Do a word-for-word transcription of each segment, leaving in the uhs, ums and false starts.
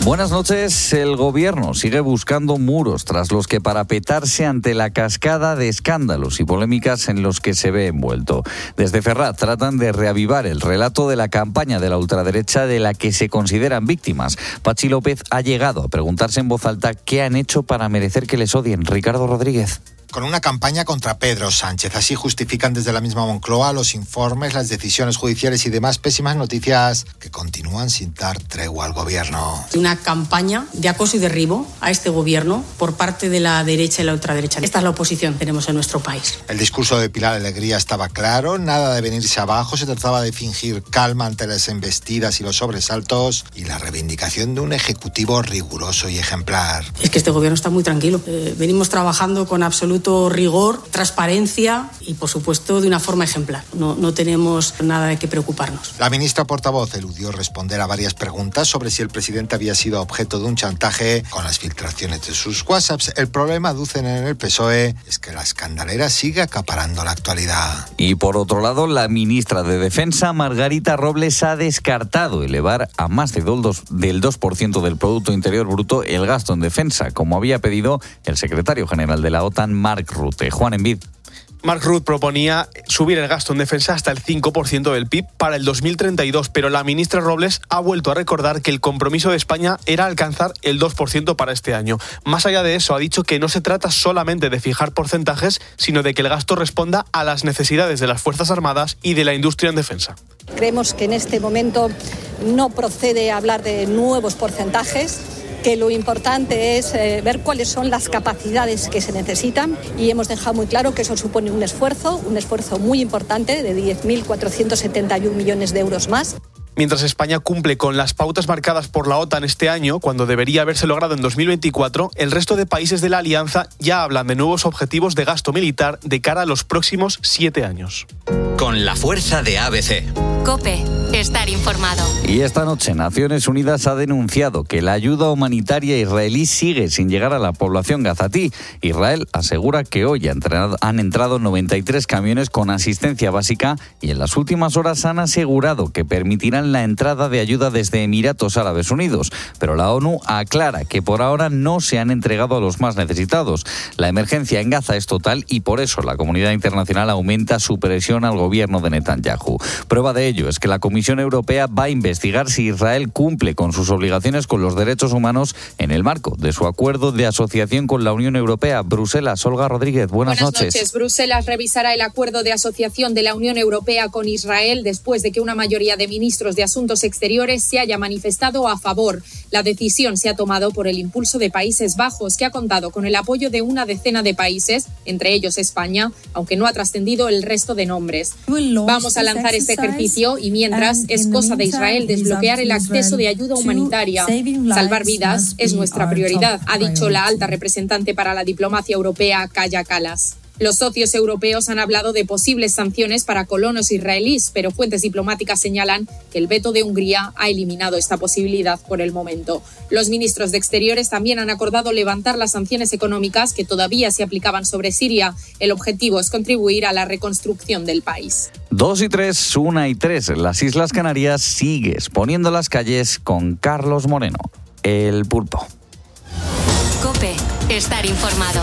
Buenas noches. El gobierno sigue buscando muros tras los que parapetarse ante la cascada de escándalos y polémicas en los que se ve envuelto. Desde Ferraz tratan de reavivar el relato de la campaña de la ultraderecha de la que se consideran víctimas. Pachi López ha llegado a preguntarse en voz alta qué han hecho para merecer que les odien. Ricardo Rodríguez. Con una campaña contra Pedro Sánchez. Así justifican desde la misma Moncloa los informes, las decisiones judiciales y demás pésimas noticias que continúan sin dar tregua al gobierno. Una campaña de acoso y derribo a este gobierno por parte de la derecha y la ultraderecha. Esta es la oposición que tenemos en nuestro país. El discurso de Pilar Alegría estaba claro, nada de venirse abajo, se trataba de fingir calma ante las embestidas y los sobresaltos y la reivindicación de un ejecutivo riguroso y ejemplar. Es que este gobierno está muy tranquilo. Eh, venimos trabajando con absoluto rigor, transparencia y, por supuesto, de una forma ejemplar. No, no tenemos nada de qué preocuparnos. La ministra portavoz eludió responder a varias preguntas sobre si el presidente había sido objeto de un chantaje con las filtraciones de sus WhatsApps. El problema, aducen en el P S O E, es que la escandalera sigue acaparando la actualidad. Y por otro lado, la ministra de Defensa, Margarita Robles, ha descartado elevar a más de dos, del dos por ciento del Producto Interior Bruto el gasto en defensa, como había pedido el secretario general de la OTAN, Mark Rutte. Juan Envid. Mark Rutte proponía subir el gasto en defensa hasta el cinco por ciento del P I B para el dos mil treinta y dos, pero la ministra Robles ha vuelto a recordar que el compromiso de España era alcanzar el dos por ciento para este año. Más allá de eso, ha dicho que no se trata solamente de fijar porcentajes, sino de que el gasto responda a las necesidades de las Fuerzas Armadas y de la industria en defensa. Creemos que en este momento no procede hablar de nuevos porcentajes, que lo importante es eh, ver cuáles son las capacidades que se necesitan y hemos dejado muy claro que eso supone un esfuerzo, un esfuerzo muy importante de diez mil cuatrocientos setenta y uno millones de euros más. Mientras España cumple con las pautas marcadas por la OTAN este año, cuando debería haberse logrado en dos mil veinticuatro, el resto de países de la alianza ya hablan de nuevos objetivos de gasto militar de cara a los próximos siete años. Con la fuerza de A B C. COPE. Estar informado. Y esta noche Naciones Unidas ha denunciado que la ayuda humanitaria israelí sigue sin llegar a la población gazatí. Israel asegura que hoy han, entrenado, han entrado noventa y tres camiones con asistencia básica y en las últimas horas han asegurado que permitirán la entrada de ayuda desde Emiratos Árabes Unidos. Pero la ONU aclara que por ahora no se han entregado a los más necesitados. La emergencia en Gaza es total y por eso la comunidad internacional aumenta su presión al gobierno de Netanyahu. Prueba de ello es que la Comisión Europea va a investigar si Israel cumple con sus obligaciones con los derechos humanos en el marco de su acuerdo de asociación con la Unión Europea. Bruselas, Olga Rodríguez, buenas, buenas noches. noches. Bruselas revisará el acuerdo de asociación de la Unión Europea con Israel después de que una mayoría de ministros de Asuntos Exteriores se haya manifestado a favor. La decisión se ha tomado por el impulso de Países Bajos, que ha contado con el apoyo de una decena de países, entre ellos España, aunque no ha trascendido el resto de nombres. Vamos a lanzar este ejercicio y mientras es cosa de Israel desbloquear el acceso de ayuda humanitaria. Salvar vidas es nuestra prioridad, ha dicho la alta representante para la diplomacia europea, Kaja Kallas. Los socios europeos han hablado de posibles sanciones para colonos israelíes, pero fuentes diplomáticas señalan que el veto de Hungría ha eliminado esta posibilidad por el momento. Los ministros de Exteriores también han acordado levantar las sanciones económicas que todavía se aplicaban sobre Siria. El objetivo es contribuir a la reconstrucción del país. Dos y tres, una y tres. Las Islas Canarias sigue exponiendo las calles con Carlos Moreno, el pulpo. COPE. Estar informado.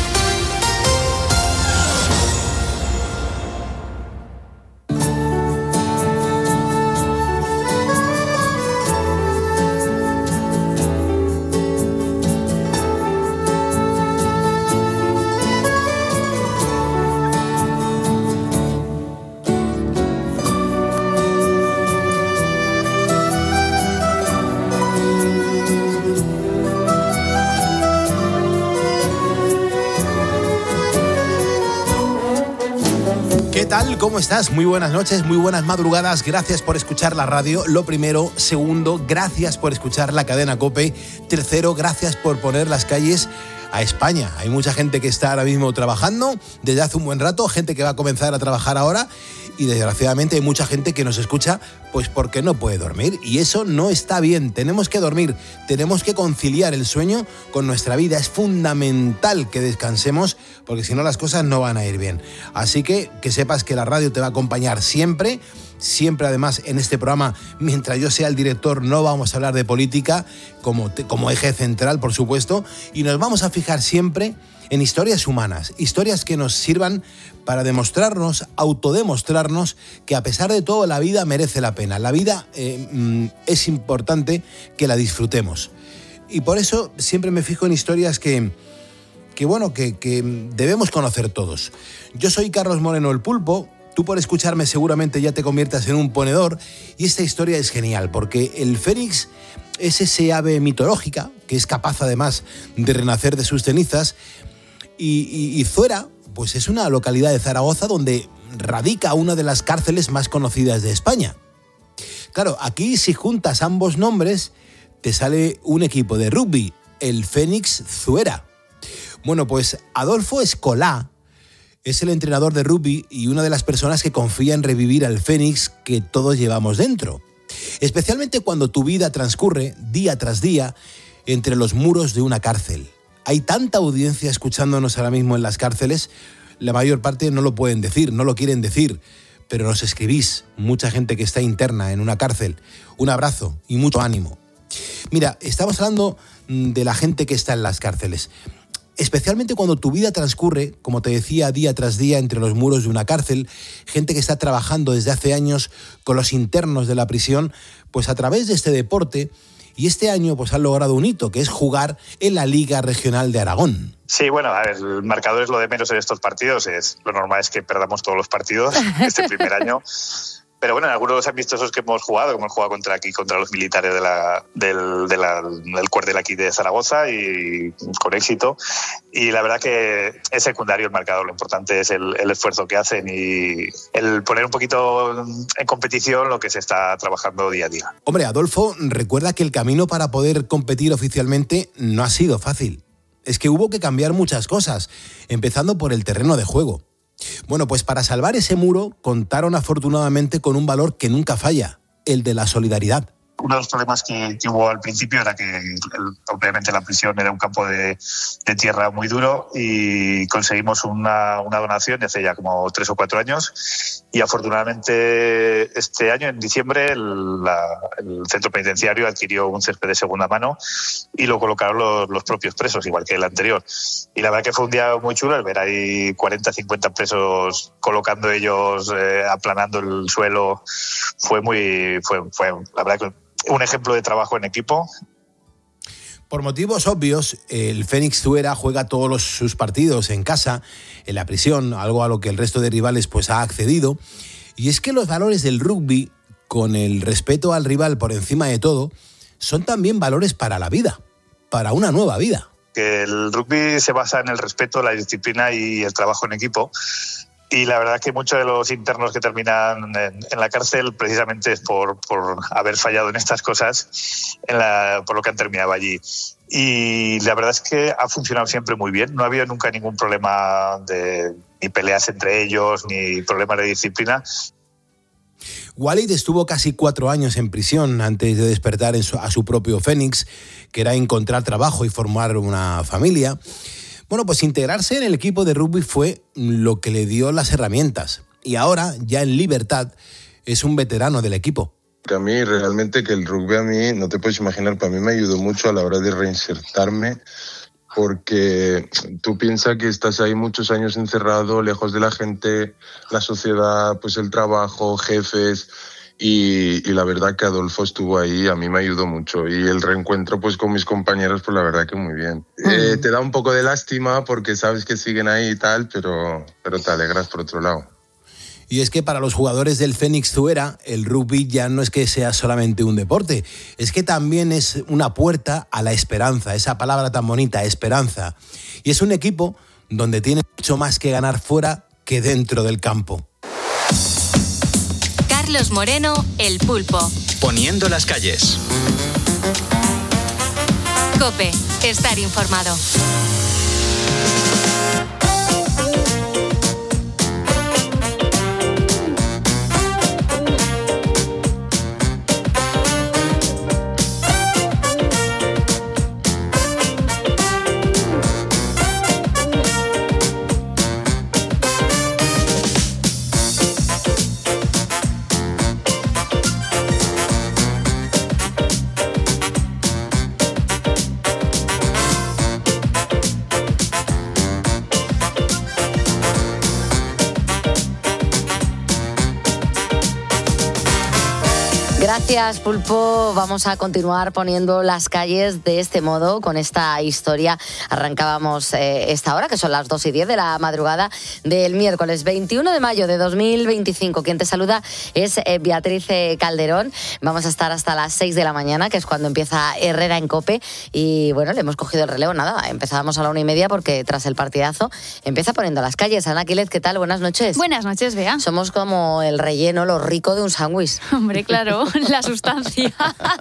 ¿Qué tal? ¿Cómo estás? Muy buenas noches, muy buenas madrugadas. Gracias por escuchar la radio. Lo primero. Segundo, gracias por escuchar la cadena COPE. Tercero, gracias por poner las calles a España. Hay mucha gente que está ahora mismo trabajando desde hace un buen rato, gente que va a comenzar a trabajar ahora y desgraciadamente hay mucha gente que nos escucha pues porque no puede dormir y eso no está bien. Tenemos que dormir, tenemos que conciliar el sueño con nuestra vida. Es fundamental que descansemos porque si no las cosas no van a ir bien. Así que que sepas que la radio te va a acompañar siempre, Siempre, además, en este programa, mientras yo sea el director, no vamos a hablar de política como, como eje central, por supuesto, y nos vamos a fijar siempre en historias humanas, historias que nos sirvan para demostrarnos, autodemostrarnos que a pesar de todo la vida merece la pena. La vida eh, es importante que la disfrutemos. Y por eso siempre me fijo en historias que, que bueno, que, que debemos conocer todos. Yo soy Carlos Moreno, el Pulpo. Tú por escucharme seguramente ya te conviertas en un ponedor, y esta historia es genial porque el fénix es ese ave mitológica que es capaz además de renacer de sus cenizas, y, y, y Zuera pues es una localidad de Zaragoza donde radica una de las cárceles más conocidas de España. Claro, aquí si juntas ambos nombres te sale un equipo de rugby, el Fénix Zuera. Bueno, pues Adolfo Escolá es el entrenador de rugby y una de las personas que confía en revivir al Fénix que todos llevamos dentro. Especialmente cuando tu vida transcurre día tras día entre los muros de una cárcel. Hay tanta audiencia escuchándonos ahora mismo en las cárceles, la mayor parte no lo pueden decir, no lo quieren decir, pero nos escribís, mucha gente que está interna en una cárcel. Un abrazo y mucho ánimo. Mira, estamos hablando de la gente que está en las cárceles. Especialmente cuando tu vida transcurre, como te decía, día tras día entre los muros de una cárcel, gente que está trabajando desde hace años con los internos de la prisión, pues a través de este deporte, y este año pues han logrado un hito, que es jugar en la Liga Regional de Aragón. Sí, bueno, a ver, el marcador es lo de menos en estos partidos, es, lo normal es que perdamos todos los partidos este primer año. Pero bueno, en algunos de los amistosos que hemos jugado, hemos jugado contra aquí, contra los militares de la, del, de la, del cuartel aquí de Zaragoza, y con éxito. Y la verdad que es secundario el marcador, lo importante es el, el esfuerzo que hacen y el poner un poquito en competición lo que se está trabajando día a día. Hombre, Adolfo, recuerda que el camino para poder competir oficialmente no ha sido fácil. Es que hubo que cambiar muchas cosas, empezando por el terreno de juego. Bueno, pues para salvar ese muro contaron afortunadamente con un valor que nunca falla, el de la solidaridad. Uno de los problemas que, que hubo al principio era que el, obviamente la prisión era un campo de, de tierra muy duro, y conseguimos una, una donación hace ya como tres o cuatro años, y afortunadamente este año, en diciembre, el, la, el centro penitenciario adquirió un césped de segunda mano y lo colocaron los, los propios presos, igual que el anterior. Y la verdad que fue un día muy chulo el ver ahí cuarenta, cincuenta presos colocando ellos, eh, aplanando el suelo. Fue muy, fue, fue la verdad que un ejemplo de trabajo en equipo. Por motivos obvios, el Fénix Zuera juega todos los, sus partidos en casa, en la prisión, algo a lo que el resto de rivales pues ha accedido. Y es que los valores del rugby, con el respeto al rival por encima de todo, son también valores para la vida, para una nueva vida. Que el rugby se basa en el respeto, la disciplina y el trabajo en equipo. Y la verdad es que muchos de los internos que terminan en, en la cárcel precisamente es por, por haber fallado en estas cosas, en la, por lo que han terminado allí. Y la verdad es que ha funcionado siempre muy bien. No ha habido nunca ningún problema de ni peleas entre ellos, ni problemas de disciplina. Walid estuvo casi cuatro años en prisión antes de despertar en su, a su propio Fénix, que era encontrar trabajo y formar una familia. Bueno, pues integrarse en el equipo de rugby fue lo que le dio las herramientas. Y ahora, ya en libertad, es un veterano del equipo. A mí, realmente, que el rugby a mí, no te puedes imaginar, para mí me ayudó mucho a la hora de reinsertarme, porque tú piensas que estás ahí muchos años encerrado, lejos de la gente, la sociedad, pues el trabajo, jefes. Y, y la verdad que Adolfo estuvo ahí, a mí me ayudó mucho. Y el reencuentro pues con mis compañeros, pues la verdad que muy bien. Mm. Eh, te da un poco de lástima porque sabes que siguen ahí y tal, pero, pero te alegras por otro lado. Y es que para los jugadores del Fénix Zuera, el rugby ya no es que sea solamente un deporte, es que también es una puerta a la esperanza, esa palabra tan bonita, esperanza. Y es un equipo donde tiene mucho más que ganar fuera que dentro del campo. Carlos Moreno, El Pulpo. Poniendo las calles. COPE, estar informado. Gracias, Pulpo. Vamos a continuar poniendo las calles de este modo, con esta historia. Arrancábamos eh, esta hora, que son las dos y diez de la madrugada del miércoles veintiuno de mayo de dos mil veinticinco. Quien te saluda es eh, Beatriz eh, Calderón. Vamos a estar hasta las seis de la mañana, que es cuando empieza Herrera en COPE. Y bueno, le hemos cogido el relevo. Nada, empezábamos a la una y media porque tras el partidazo empieza poniendo las calles. Ana Quiles, ¿qué tal? Buenas noches. Buenas noches, Bea. Somos como el relleno, lo rico de un sándwich. Hombre, claro. La sustancia.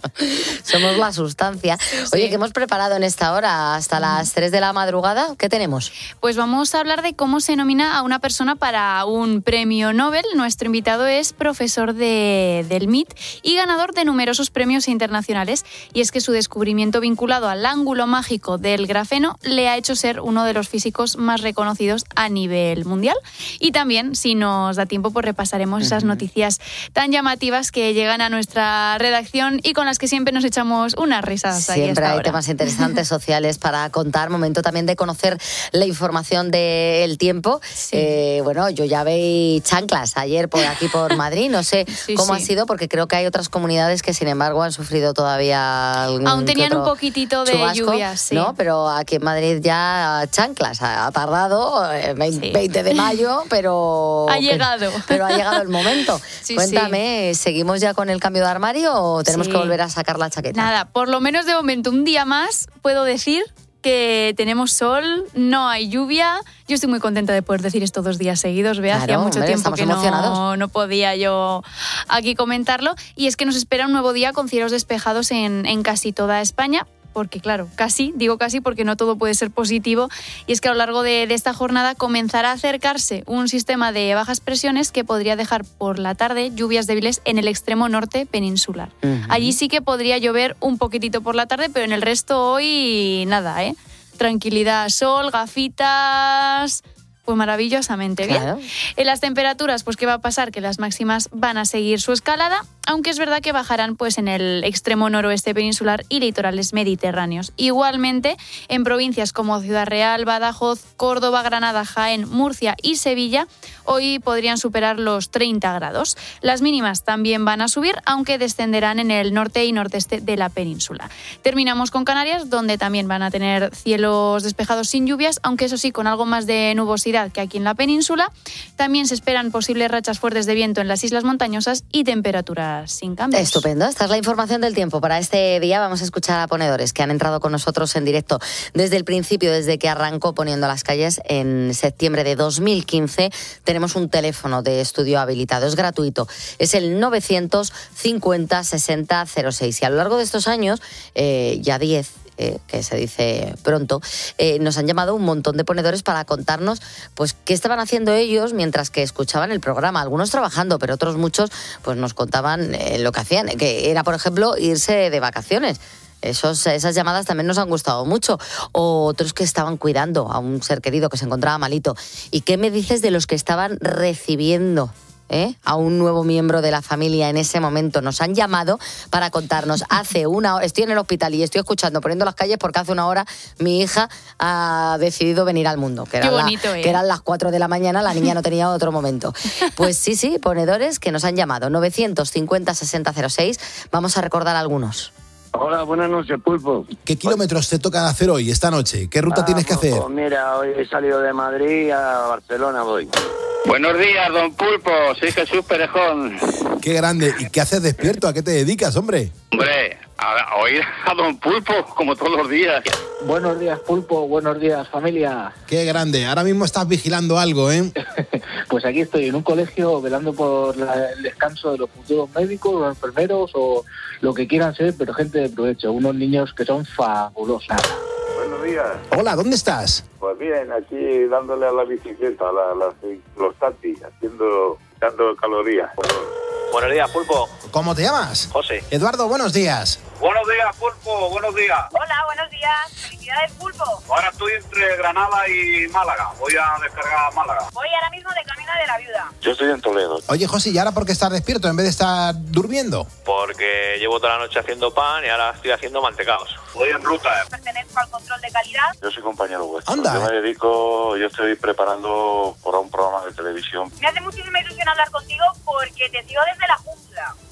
Somos la sustancia. Sí, Oye, sí. ¿Qué hemos preparado en esta hora? Hasta las tres de la madrugada, ¿qué tenemos? Pues vamos a hablar de cómo se nomina a una persona para un premio Nobel. Nuestro invitado es profesor de, del M I T y ganador de numerosos premios internacionales. Y es que su descubrimiento vinculado al ángulo mágico del grafeno le ha hecho ser uno de los físicos más reconocidos a nivel mundial. Y también, si nos da tiempo, pues repasaremos uh-huh. esas noticias tan llamativas que llegan a nuestra redacción y con las que siempre nos echamos unas risas. Siempre hay hora. temas interesantes sociales para contar, momento también de conocer la información del tiempo. Sí. Eh, bueno, yo ya veí chanclas ayer por aquí por Madrid, no sé sí, cómo sí. ha sido, porque creo que hay otras comunidades que sin embargo han sufrido todavía algún aún tenían un poquitito de chubasco, lluvia, sí. ¿no? Pero aquí en Madrid ya chanclas, ha tardado veinte sí. de mayo, pero ha llegado. Pero, pero ha llegado el momento. Sí, Cuéntame, sí. ¿seguimos ya con el cambio de armario o tenemos sí. que volver a sacar la chaqueta? Nada, por lo menos de momento un día más puedo decir que tenemos sol, no hay lluvia. Yo estoy muy contenta de poder decir esto dos días seguidos. Vea, claro, hacía mucho hombre, tiempo que no, no podía yo aquí comentarlo. Y es que nos espera un nuevo día con cielos despejados en, en casi toda España. Porque claro, casi, digo casi porque no todo puede ser positivo, y es que a lo largo de, de esta jornada comenzará a acercarse un sistema de bajas presiones que podría dejar por la tarde lluvias débiles en el extremo norte peninsular. Uh-huh. Allí sí que podría llover un poquitito por la tarde, pero en el resto hoy nada, ¿eh? Tranquilidad, sol, gafitas... Pues maravillosamente claro. bien. En las temperaturas, pues ¿qué va a pasar? Que las máximas van a seguir su escalada, aunque es verdad que bajarán pues en el extremo noroeste peninsular y litorales mediterráneos. Igualmente, en provincias como Ciudad Real, Badajoz, Córdoba, Granada, Jaén, Murcia y Sevilla, hoy podrían superar los treinta grados. Las mínimas también van a subir, aunque descenderán en el norte y nordeste de la península. Terminamos con Canarias, donde también van a tener cielos despejados sin lluvias, aunque eso sí, con algo más de nubosidad que aquí en la península. También se esperan posibles rachas fuertes de viento en las islas montañosas y temperaturas sin cambios. Estupendo, esta es la información del tiempo para este día. Vamos a escuchar a ponedores que han entrado con nosotros en directo desde el principio, desde que arrancó poniendo las calles en septiembre de dos mil quince. Tenemos un teléfono de estudio habilitado, es gratuito, es el novecientos cincuenta sesenta cero seis, y a lo largo de estos años, eh, ya diez, Eh, que se dice pronto, eh, nos han llamado un montón de ponedores para contarnos pues qué estaban haciendo ellos mientras que escuchaban el programa, algunos trabajando, pero otros muchos pues nos contaban eh, lo que hacían, que era por ejemplo irse de vacaciones. Esos, esas llamadas también nos han gustado mucho. O otros que estaban cuidando a un ser querido que se encontraba malito. ¿Y qué me dices de los que estaban recibiendo ¿Eh? a un nuevo miembro de la familia en ese momento? Nos han llamado para contarnos, hace una hora, estoy en el hospital y estoy escuchando Poniendo las calles porque hace una hora mi hija ha decidido venir al mundo, que, era bonito, la, ¿eh? que eran las cuatro de la mañana, la niña no tenía otro momento. Pues sí, sí, ponedores que nos han llamado, novecientos cincuenta sesenta cero seis, vamos a recordar algunos. Hola, buenas noches, Pulpo. ¿Qué kilómetros te tocan hacer hoy, esta noche? ¿Qué ruta ah, tienes que pues, hacer? Pues mira, hoy he salido de Madrid a Barcelona voy. Buenos días, don Pulpo. Soy Jesús Perejón. Qué grande. ¿Y qué haces despierto? ¿A qué te dedicas, hombre? Hombre, a, a oír a don Pulpo, como todos los días. Buenos días, Pulpo. Buenos días, familia. Qué grande. Ahora mismo estás vigilando algo, ¿eh? Pues aquí estoy, en un colegio, velando por la, el descanso de los futuros médicos, los enfermeros o lo que quieran ser, pero gente de provecho. Unos niños que son fabulosos. Buenos días. Hola, ¿dónde estás? Pues bien, aquí dándole a la bicicleta, a la, la, los tatis, haciendo, dando calorías. Buenos días, Pulpo. ¿Cómo te llamas? José. Eduardo, buenos días. Buenos días, Pulpo, buenos días. Hola, buenos días. Felicidades, Pulpo. Ahora estoy entre Granada y Málaga. Voy a descargar Málaga. Voy ahora mismo de camino de la Viuda. Yo estoy en Toledo. Oye, José, ¿y ahora por qué estás despierto en vez de estar durmiendo? Porque llevo toda la noche haciendo pan y ahora estoy haciendo mantecados. Voy en ruta. ¿eh? Pertenezco al control de calidad. Yo soy compañero vuestro. Anda. Yo me dedico, yo estoy preparando para un programa de televisión. Me hace muchísima ilusión hablar contigo porque te sigo desde la jungla.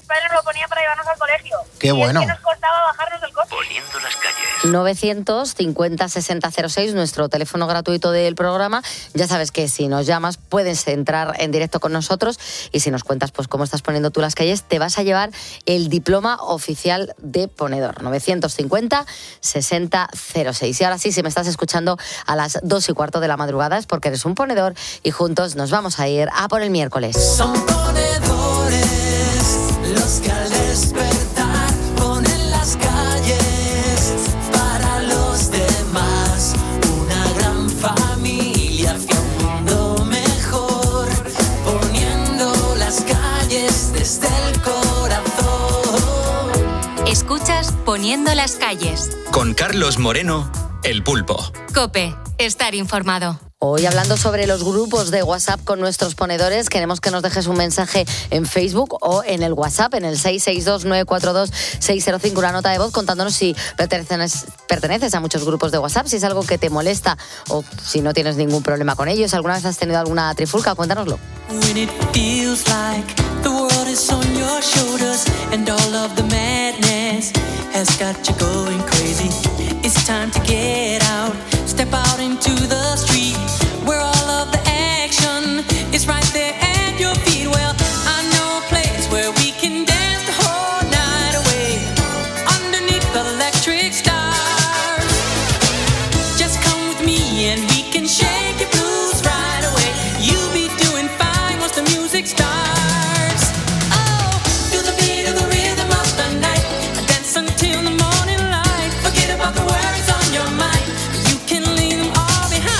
padres nos lo ponían para llevarnos al colegio. Qué y bueno. Es que nos costaba bajarnos del coche. Poniendo las calles. novecientos cincuenta sesenta cero seis, nuestro teléfono gratuito del programa. Ya sabes que si nos llamas puedes entrar en directo con nosotros y si nos cuentas pues cómo estás poniendo tú las calles, te vas a llevar el diploma oficial de ponedor. novecientos cincuenta sesenta cero seis. Y ahora sí, si me estás escuchando a las dos y cuarto de la madrugada es porque eres un ponedor y juntos nos vamos a ir a por el miércoles. Son ponedores los que al despertar ponen las calles para los demás. Una gran familia hacia un mundo mejor, poniendo las calles desde el corazón. Escuchas Poniendo las calles. Con Carlos Moreno, El Pulpo. COPE, estar informado. Hoy hablando sobre los grupos de WhatsApp con nuestros ponedores, queremos que nos dejes un mensaje en Facebook o en el WhatsApp, en el seis seis dos nueve cuatro dos seis cero cinco, una nota de voz contándonos si perteneces, perteneces a muchos grupos de WhatsApp, si es algo que te molesta o si no tienes ningún problema con ellos. ¿Alguna vez has tenido alguna trifulca? Cuéntanoslo. When it feels like the world is on your shoulders and all of the madness has got you going crazy. It's time to get out, step out into the street where all of the action is right there at your feet. Well, I know a place where we can dance the whole night away underneath the electric stars. Just come with me and we can shake your blues right away. You'll be doing fine once the music starts. Oh, feel the beat of the rhythm of the night. Dance until the morning light. Forget about the worries on your mind. You can leave them all behind.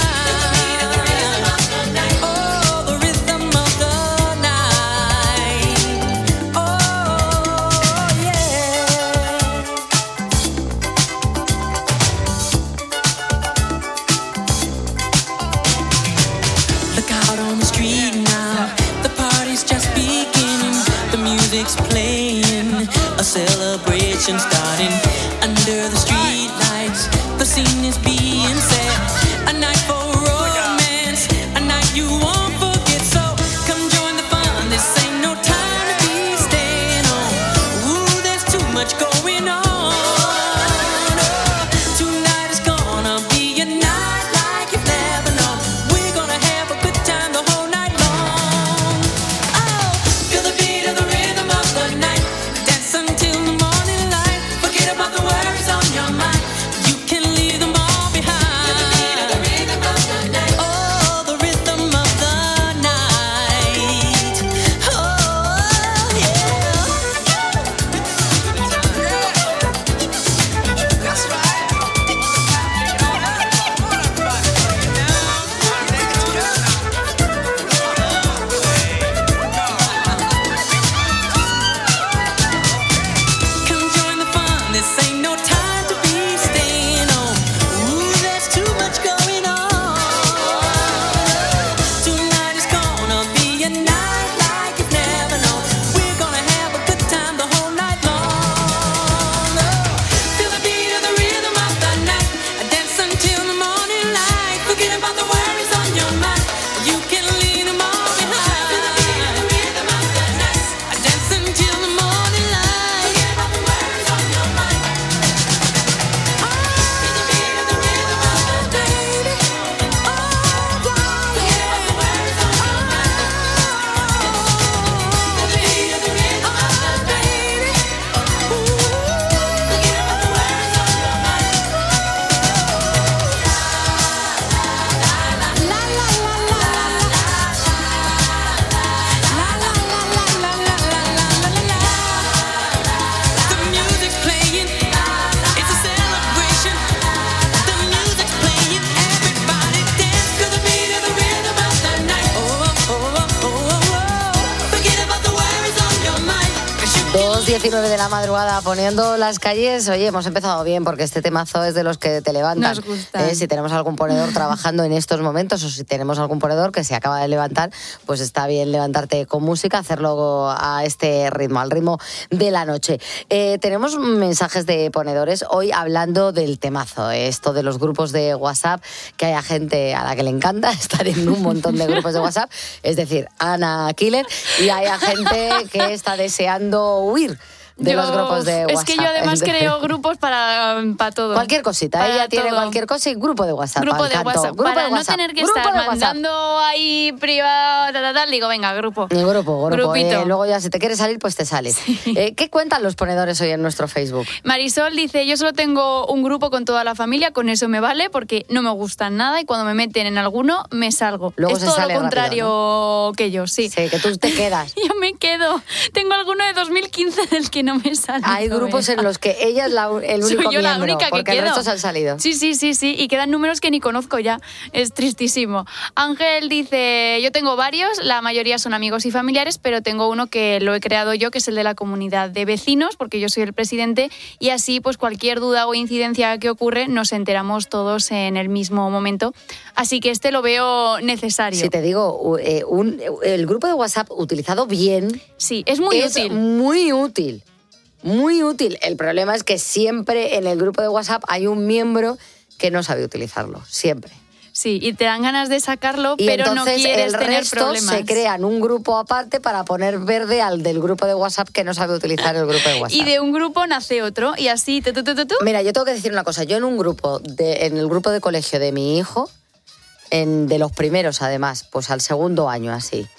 Oh, the rhythm of the night. Oh, yeah. Look out on the street now. The party's just beginning. The music's playing. A celebration starting under the street lights. The scene is being set. A night for romance. A night you won't forget. So come join the fun. This ain't no time to be staying home. Ooh, there's too much going on. Oh, tonight is gonna be a night like you've never known. We're gonna have a good time the whole night long. Oh, feel the beat of the rhythm of the night. Dance until the morning light. Forget about the worries on your mind. You can leave them all behind. Oh, the rhythm of the diecinueve de la madrugada poniendo las calles. Oye, hemos empezado bien porque este temazo es de los que te levantan. Nos gusta. Eh, si tenemos algún ponedor trabajando en estos momentos o si tenemos algún ponedor que se acaba de levantar, pues está bien levantarte con música, hacerlo a este ritmo, al ritmo de la noche. Eh, tenemos mensajes de ponedores hoy hablando del temazo, eh, esto de los grupos de WhatsApp, que haya gente a la que le encanta estar en un montón de grupos de WhatsApp, es decir, Ana Killer, y haya gente que está deseando huir de yo, los grupos de WhatsApp. Es que yo además creo grupos para, para todo. Cualquier cosita, para ella todo. Tiene cualquier cosa y grupo de WhatsApp. Grupo de encantó. WhatsApp. Grupo para de no WhatsApp. tener que grupo estar de mandando ahí privado, tal, tal, tal, digo, venga, grupo. Y grupo, grupo. Grupito. Eh, luego ya si te quieres salir, pues te sales. Sí. Eh, ¿Qué cuentan los ponedores hoy en nuestro Facebook? Marisol dice, yo solo tengo un grupo con toda la familia, con eso me vale, porque no me gustan nada y cuando me meten en alguno, me salgo. Luego es se todo sale lo contrario rápido, ¿no? que yo, sí. Sí, que tú te quedas. Yo me quedo. Tengo alguno de dos mil quince del que no me sale. Hay grupos en los que ella es la, el único Soy yo la miembro, única que porque quedo. el resto se han salido. Sí, sí, sí, sí, y quedan números que ni conozco ya. Es tristísimo. Ángel dice, yo tengo varios, la mayoría son amigos y familiares, pero tengo uno que lo he creado yo, que es el de la comunidad de vecinos, porque yo soy el presidente, y así pues cualquier duda o incidencia que ocurre nos enteramos todos en el mismo momento. Así que este lo veo necesario. Si te digo, eh, un, el grupo de WhatsApp utilizado bien... Sí, es muy es útil. muy útil. Muy útil. El problema es que siempre en el grupo de WhatsApp hay un miembro que no sabe utilizarlo. Siempre. Sí, y te dan ganas de sacarlo, y pero entonces no quieres el tener resto problemas. Se crean un grupo aparte para poner verde al del grupo de WhatsApp que no sabe utilizar el grupo de WhatsApp. Y de un grupo nace otro, y así... Tu, tu, tu, tu, tu. Mira, yo tengo que decir una cosa. Yo en un grupo, de, en el grupo de colegio de mi hijo, en, de los primeros además, pues al segundo año así,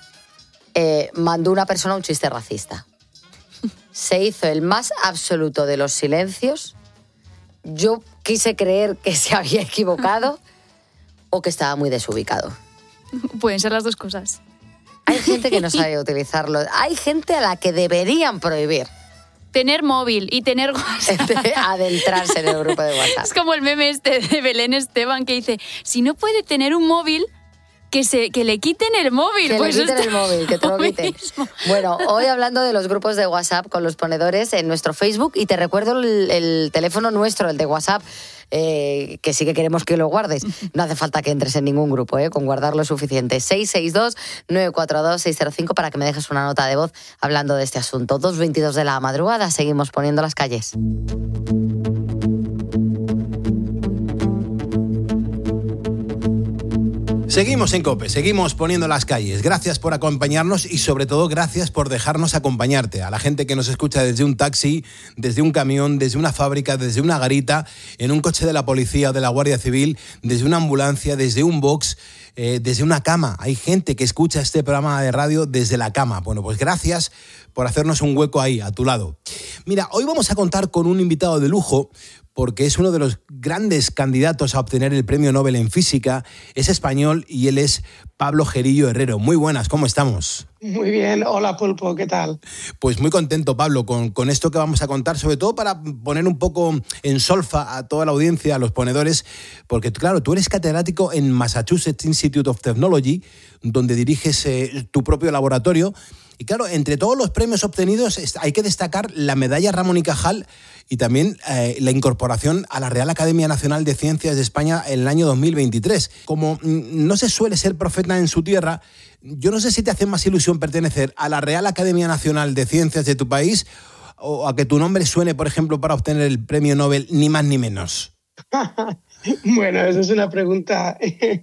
eh, mandó una persona un chiste racista. Se hizo el más absoluto de los silencios. Yo quise creer que se había equivocado o que estaba muy desubicado. Pueden ser las dos cosas. Hay gente que no sabe utilizarlo. Hay gente a la que deberían prohibir tener móvil y tener WhatsApp. Adentrarse en el grupo de WhatsApp. Es como el meme este de Belén Esteban que dice, si no puede tener un móvil, que se que le quiten el móvil. Que pues le quiten el móvil, que te lo quiten. Mismo. Bueno, hoy hablando de los grupos de WhatsApp con los ponedores en nuestro Facebook, y te recuerdo el, el teléfono nuestro, el de WhatsApp, eh, que sí que queremos que lo guardes. No hace falta que entres en ningún grupo, eh, con guardarlo es suficiente. seis seis dos, nueve cuatro dos, seis cero cinco para que me dejes una nota de voz hablando de este asunto. dos veintidós de la madrugada, seguimos poniendo las calles. Seguimos en COPE, seguimos poniendo las calles. Gracias por acompañarnos y sobre todo gracias por dejarnos acompañarte. A la gente que nos escucha desde un taxi, desde un camión, desde una fábrica, desde una garita, en un coche de la policía o de la Guardia Civil, desde una ambulancia, desde un box, eh, desde una cama. Hay gente que escucha este programa de radio desde la cama. Bueno, pues gracias por hacernos un hueco ahí, a tu lado. Mira, hoy vamos a contar con un invitado de lujo, porque es uno de los grandes candidatos a obtener el Premio Nobel en Física. Es español y él es Pablo Gerillo Herrero. Muy buenas, ¿cómo estamos? Muy bien, hola Pulpo, ¿qué tal? Pues muy contento, Pablo, con, con esto que vamos a contar, sobre todo para poner un poco en solfa a toda la audiencia, a los ponedores, porque claro, tú eres catedrático en Massachusetts Institute of Technology, donde diriges eh, tu propio laboratorio. Y claro, entre todos los premios obtenidos hay que destacar la medalla Ramón y Cajal y también eh, la incorporación a la Real Academia Nacional de Ciencias de España en el año dos mil veintitrés. Como mm, no se suele ser profeta en su tierra, yo no sé si te hace más ilusión pertenecer a la Real Academia Nacional de Ciencias de tu país o a que tu nombre suene, por ejemplo, para obtener el Premio Nobel, ni más ni menos. Bueno, esa es una pregunta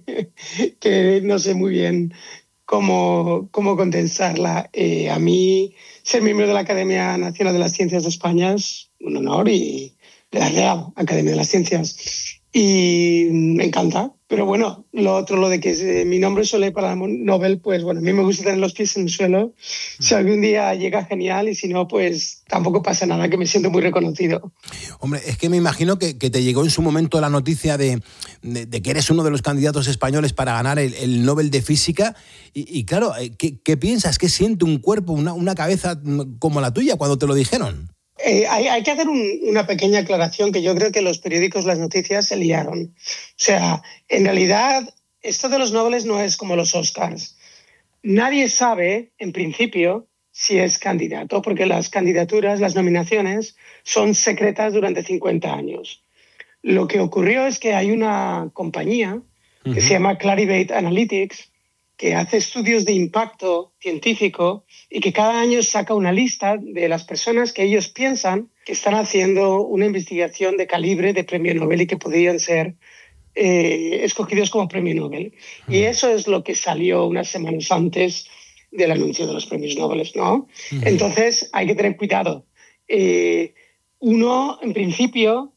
que no sé muy bien cómo, cómo condensarla. Eh, a mí, ser miembro de la Academia Nacional de las Ciencias de España es un honor, y de la Real Academia de las Ciencias. Y me encanta. Pero bueno, lo otro, lo de que eh, mi nombre suele para el Nobel, pues bueno, a mí me gusta tener los pies en el suelo. Si algún día llega, genial, y si no, pues tampoco pasa nada, que me siento muy reconocido. Hombre, es que me imagino que, que te llegó en su momento la noticia de, de, de que eres uno de los candidatos españoles para ganar el, el Nobel de Física. Y, y claro, ¿qué, qué piensas? ¿Qué siente un cuerpo, una, una cabeza como la tuya cuando te lo dijeron? Eh, hay, hay que hacer un, una pequeña aclaración, que yo creo que los periódicos, las noticias se liaron. O sea, en realidad, esto de los Nobeles no es como los Oscars. Nadie sabe, en principio, si es candidato, porque las candidaturas, las nominaciones, son secretas durante cincuenta años. Lo que ocurrió es que hay una compañía que uh-huh. se llama Clarivate Analytics, que hace estudios de impacto científico y que cada año saca una lista de las personas que ellos piensan que están haciendo una investigación de calibre de premio Nobel y que podrían ser eh, escogidos como premio Nobel. Uh-huh. Y eso es lo que salió unas semanas antes del anuncio de los premios Nobel, ¿no? Uh-huh. Entonces hay que tener cuidado. Eh, uno, en principio,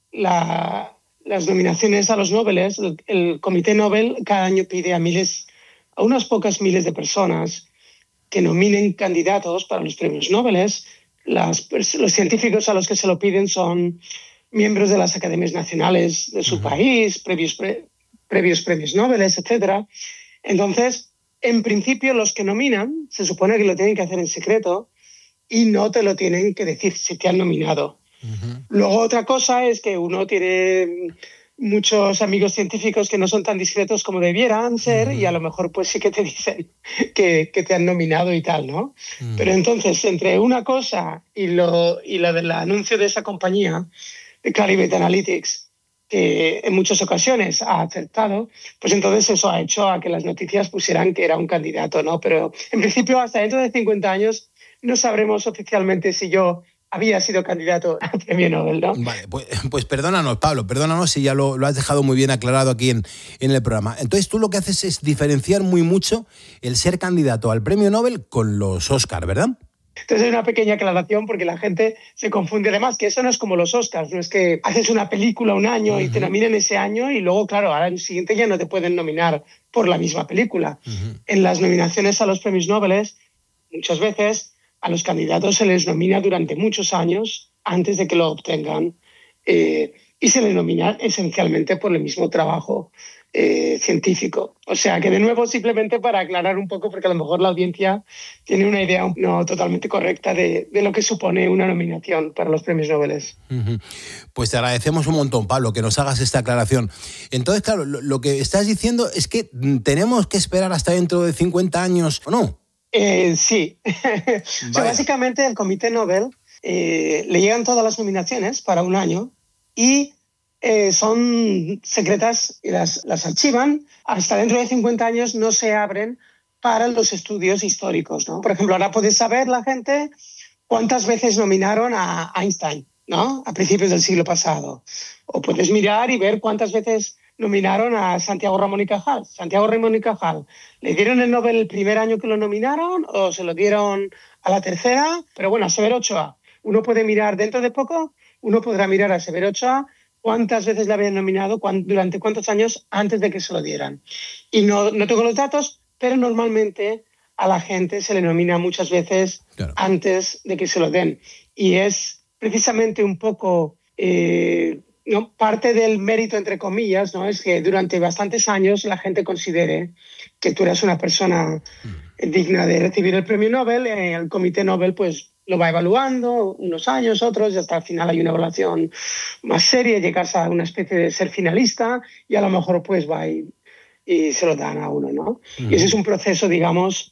la, las nominaciones a los Nobel, el, el Comité Nobel cada año pide a miles a unas pocas miles de personas que nominen candidatos para los premios Nobel. Las, los científicos a los que se lo piden son miembros de las academias nacionales de su uh-huh. país, previos, pre, previos premios Nobel, etcétera. Entonces, en principio, los que nominan se supone que lo tienen que hacer en secreto y no te lo tienen que decir si te han nominado. Uh-huh. Luego, otra cosa es que uno tiene muchos amigos científicos que no son tan discretos como debieran ser, uh-huh. y a lo mejor pues sí que te dicen que, que te han nominado y tal, ¿no? Uh-huh. Pero entonces, entre una cosa y lo, y lo del anuncio de esa compañía, de Clarivate Analytics, que en muchas ocasiones ha acertado, pues entonces eso ha hecho a que las noticias pusieran que era un candidato, ¿no? Pero en principio, hasta dentro de cincuenta años, no sabremos oficialmente si yo había sido candidato al premio Nobel, ¿no? Vale, pues, pues perdónanos, Pablo, perdónanos si ya lo, lo has dejado muy bien aclarado aquí en, en el programa. Entonces tú lo que haces es diferenciar muy mucho el ser candidato al premio Nobel con los Oscar, ¿verdad? Entonces hay una pequeña aclaración porque la gente se confunde. Además, que eso no es como los Oscars, no es que haces una película un año uh-huh. y te nominan ese año y luego, claro, al año siguiente ya no te pueden nominar por la misma película. Uh-huh. En las nominaciones a los premios Nobel, muchas veces a los candidatos se les nomina durante muchos años antes de que lo obtengan eh, y se les nomina esencialmente por el mismo trabajo eh, científico. O sea que, de nuevo, simplemente para aclarar un poco, porque a lo mejor la audiencia tiene una idea no totalmente correcta de, de lo que supone una nominación para los premios Nobel. Uh-huh. Pues te agradecemos un montón, Pablo, que nos hagas esta aclaración. Entonces, claro, lo, lo que estás diciendo es que tenemos que esperar hasta dentro de cincuenta años, ¿o no? Eh, sí. O sea, básicamente, el Comité Nobel eh, le llegan todas las nominaciones para un año y eh, son secretas y las, las archivan. Hasta dentro de cincuenta años no se abren para los estudios históricos, ¿no? Por ejemplo, ahora puede saber la gente cuántas veces nominaron a Einstein, ¿no? A principios del siglo pasado. O puedes mirar y ver cuántas veces nominaron a Santiago Ramón y Cajal. Santiago Ramón y Cajal, ¿le dieron el Nobel el primer año que lo nominaron o se lo dieron a la tercera? Pero bueno, a Severo Ochoa, uno puede mirar dentro de poco, uno podrá mirar a Severo Ochoa cuántas veces le habían nominado, cuán, durante cuántos años antes de que se lo dieran. Y no, no tengo los datos, pero normalmente a la gente se le nomina muchas veces claro. antes de que se lo den. Y es precisamente un poco... Eh, No, parte del mérito, entre comillas, ¿no? Es que durante bastantes años la gente considere que tú eres una persona digna de recibir el premio Nobel. El Comité Nobel pues, lo va evaluando unos años, otros, y hasta el final hay una evaluación más seria, llegas a una especie de ser finalista y a lo mejor pues va y, y se lo dan a uno, ¿no? Uh-huh. Y ese es un proceso, digamos,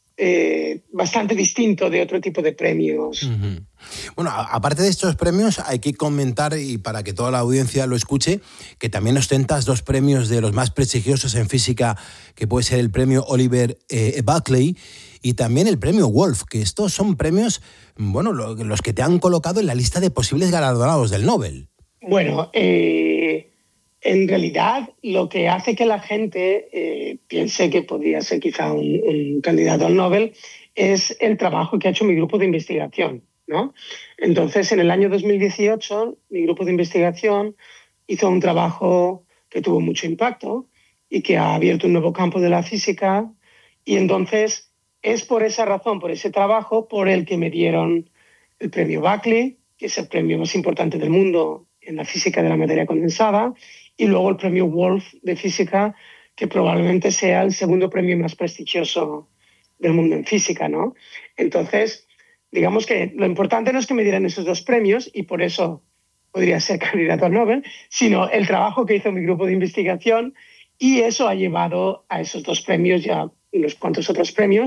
Eh, bastante distinto de otro tipo de premios. Uh-huh. Bueno, a, aparte de estos premios, hay que comentar, y para que toda la audiencia lo escuche, que también ostentas dos premios de los más prestigiosos en física, que puede ser el premio Oliver eh, Buckley y también el premio Wolf, que estos son premios, bueno, lo, los que te han colocado en la lista de posibles galardonados del Nobel. Bueno, eh... en realidad, lo que hace que la gente eh, piense que podría ser quizá un, un candidato al Nobel es el trabajo que ha hecho mi grupo de investigación, ¿no? Entonces, en el año dos mil dieciocho, mi grupo de investigación hizo un trabajo que tuvo mucho impacto y que ha abierto un nuevo campo de la física. Y entonces, es por esa razón, por ese trabajo, por el que me dieron el premio Buckley, que es el premio más importante del mundo en la física de la materia condensada, y luego el premio Wolf de física, que probablemente sea el segundo premio más prestigioso del mundo en física, ¿no? Entonces, digamos que lo importante no es que me dieran esos dos premios, y por eso podría ser candidato al Nobel, sino el trabajo que hizo mi grupo de investigación, y eso ha llevado a esos dos premios y a unos cuantos otros premios.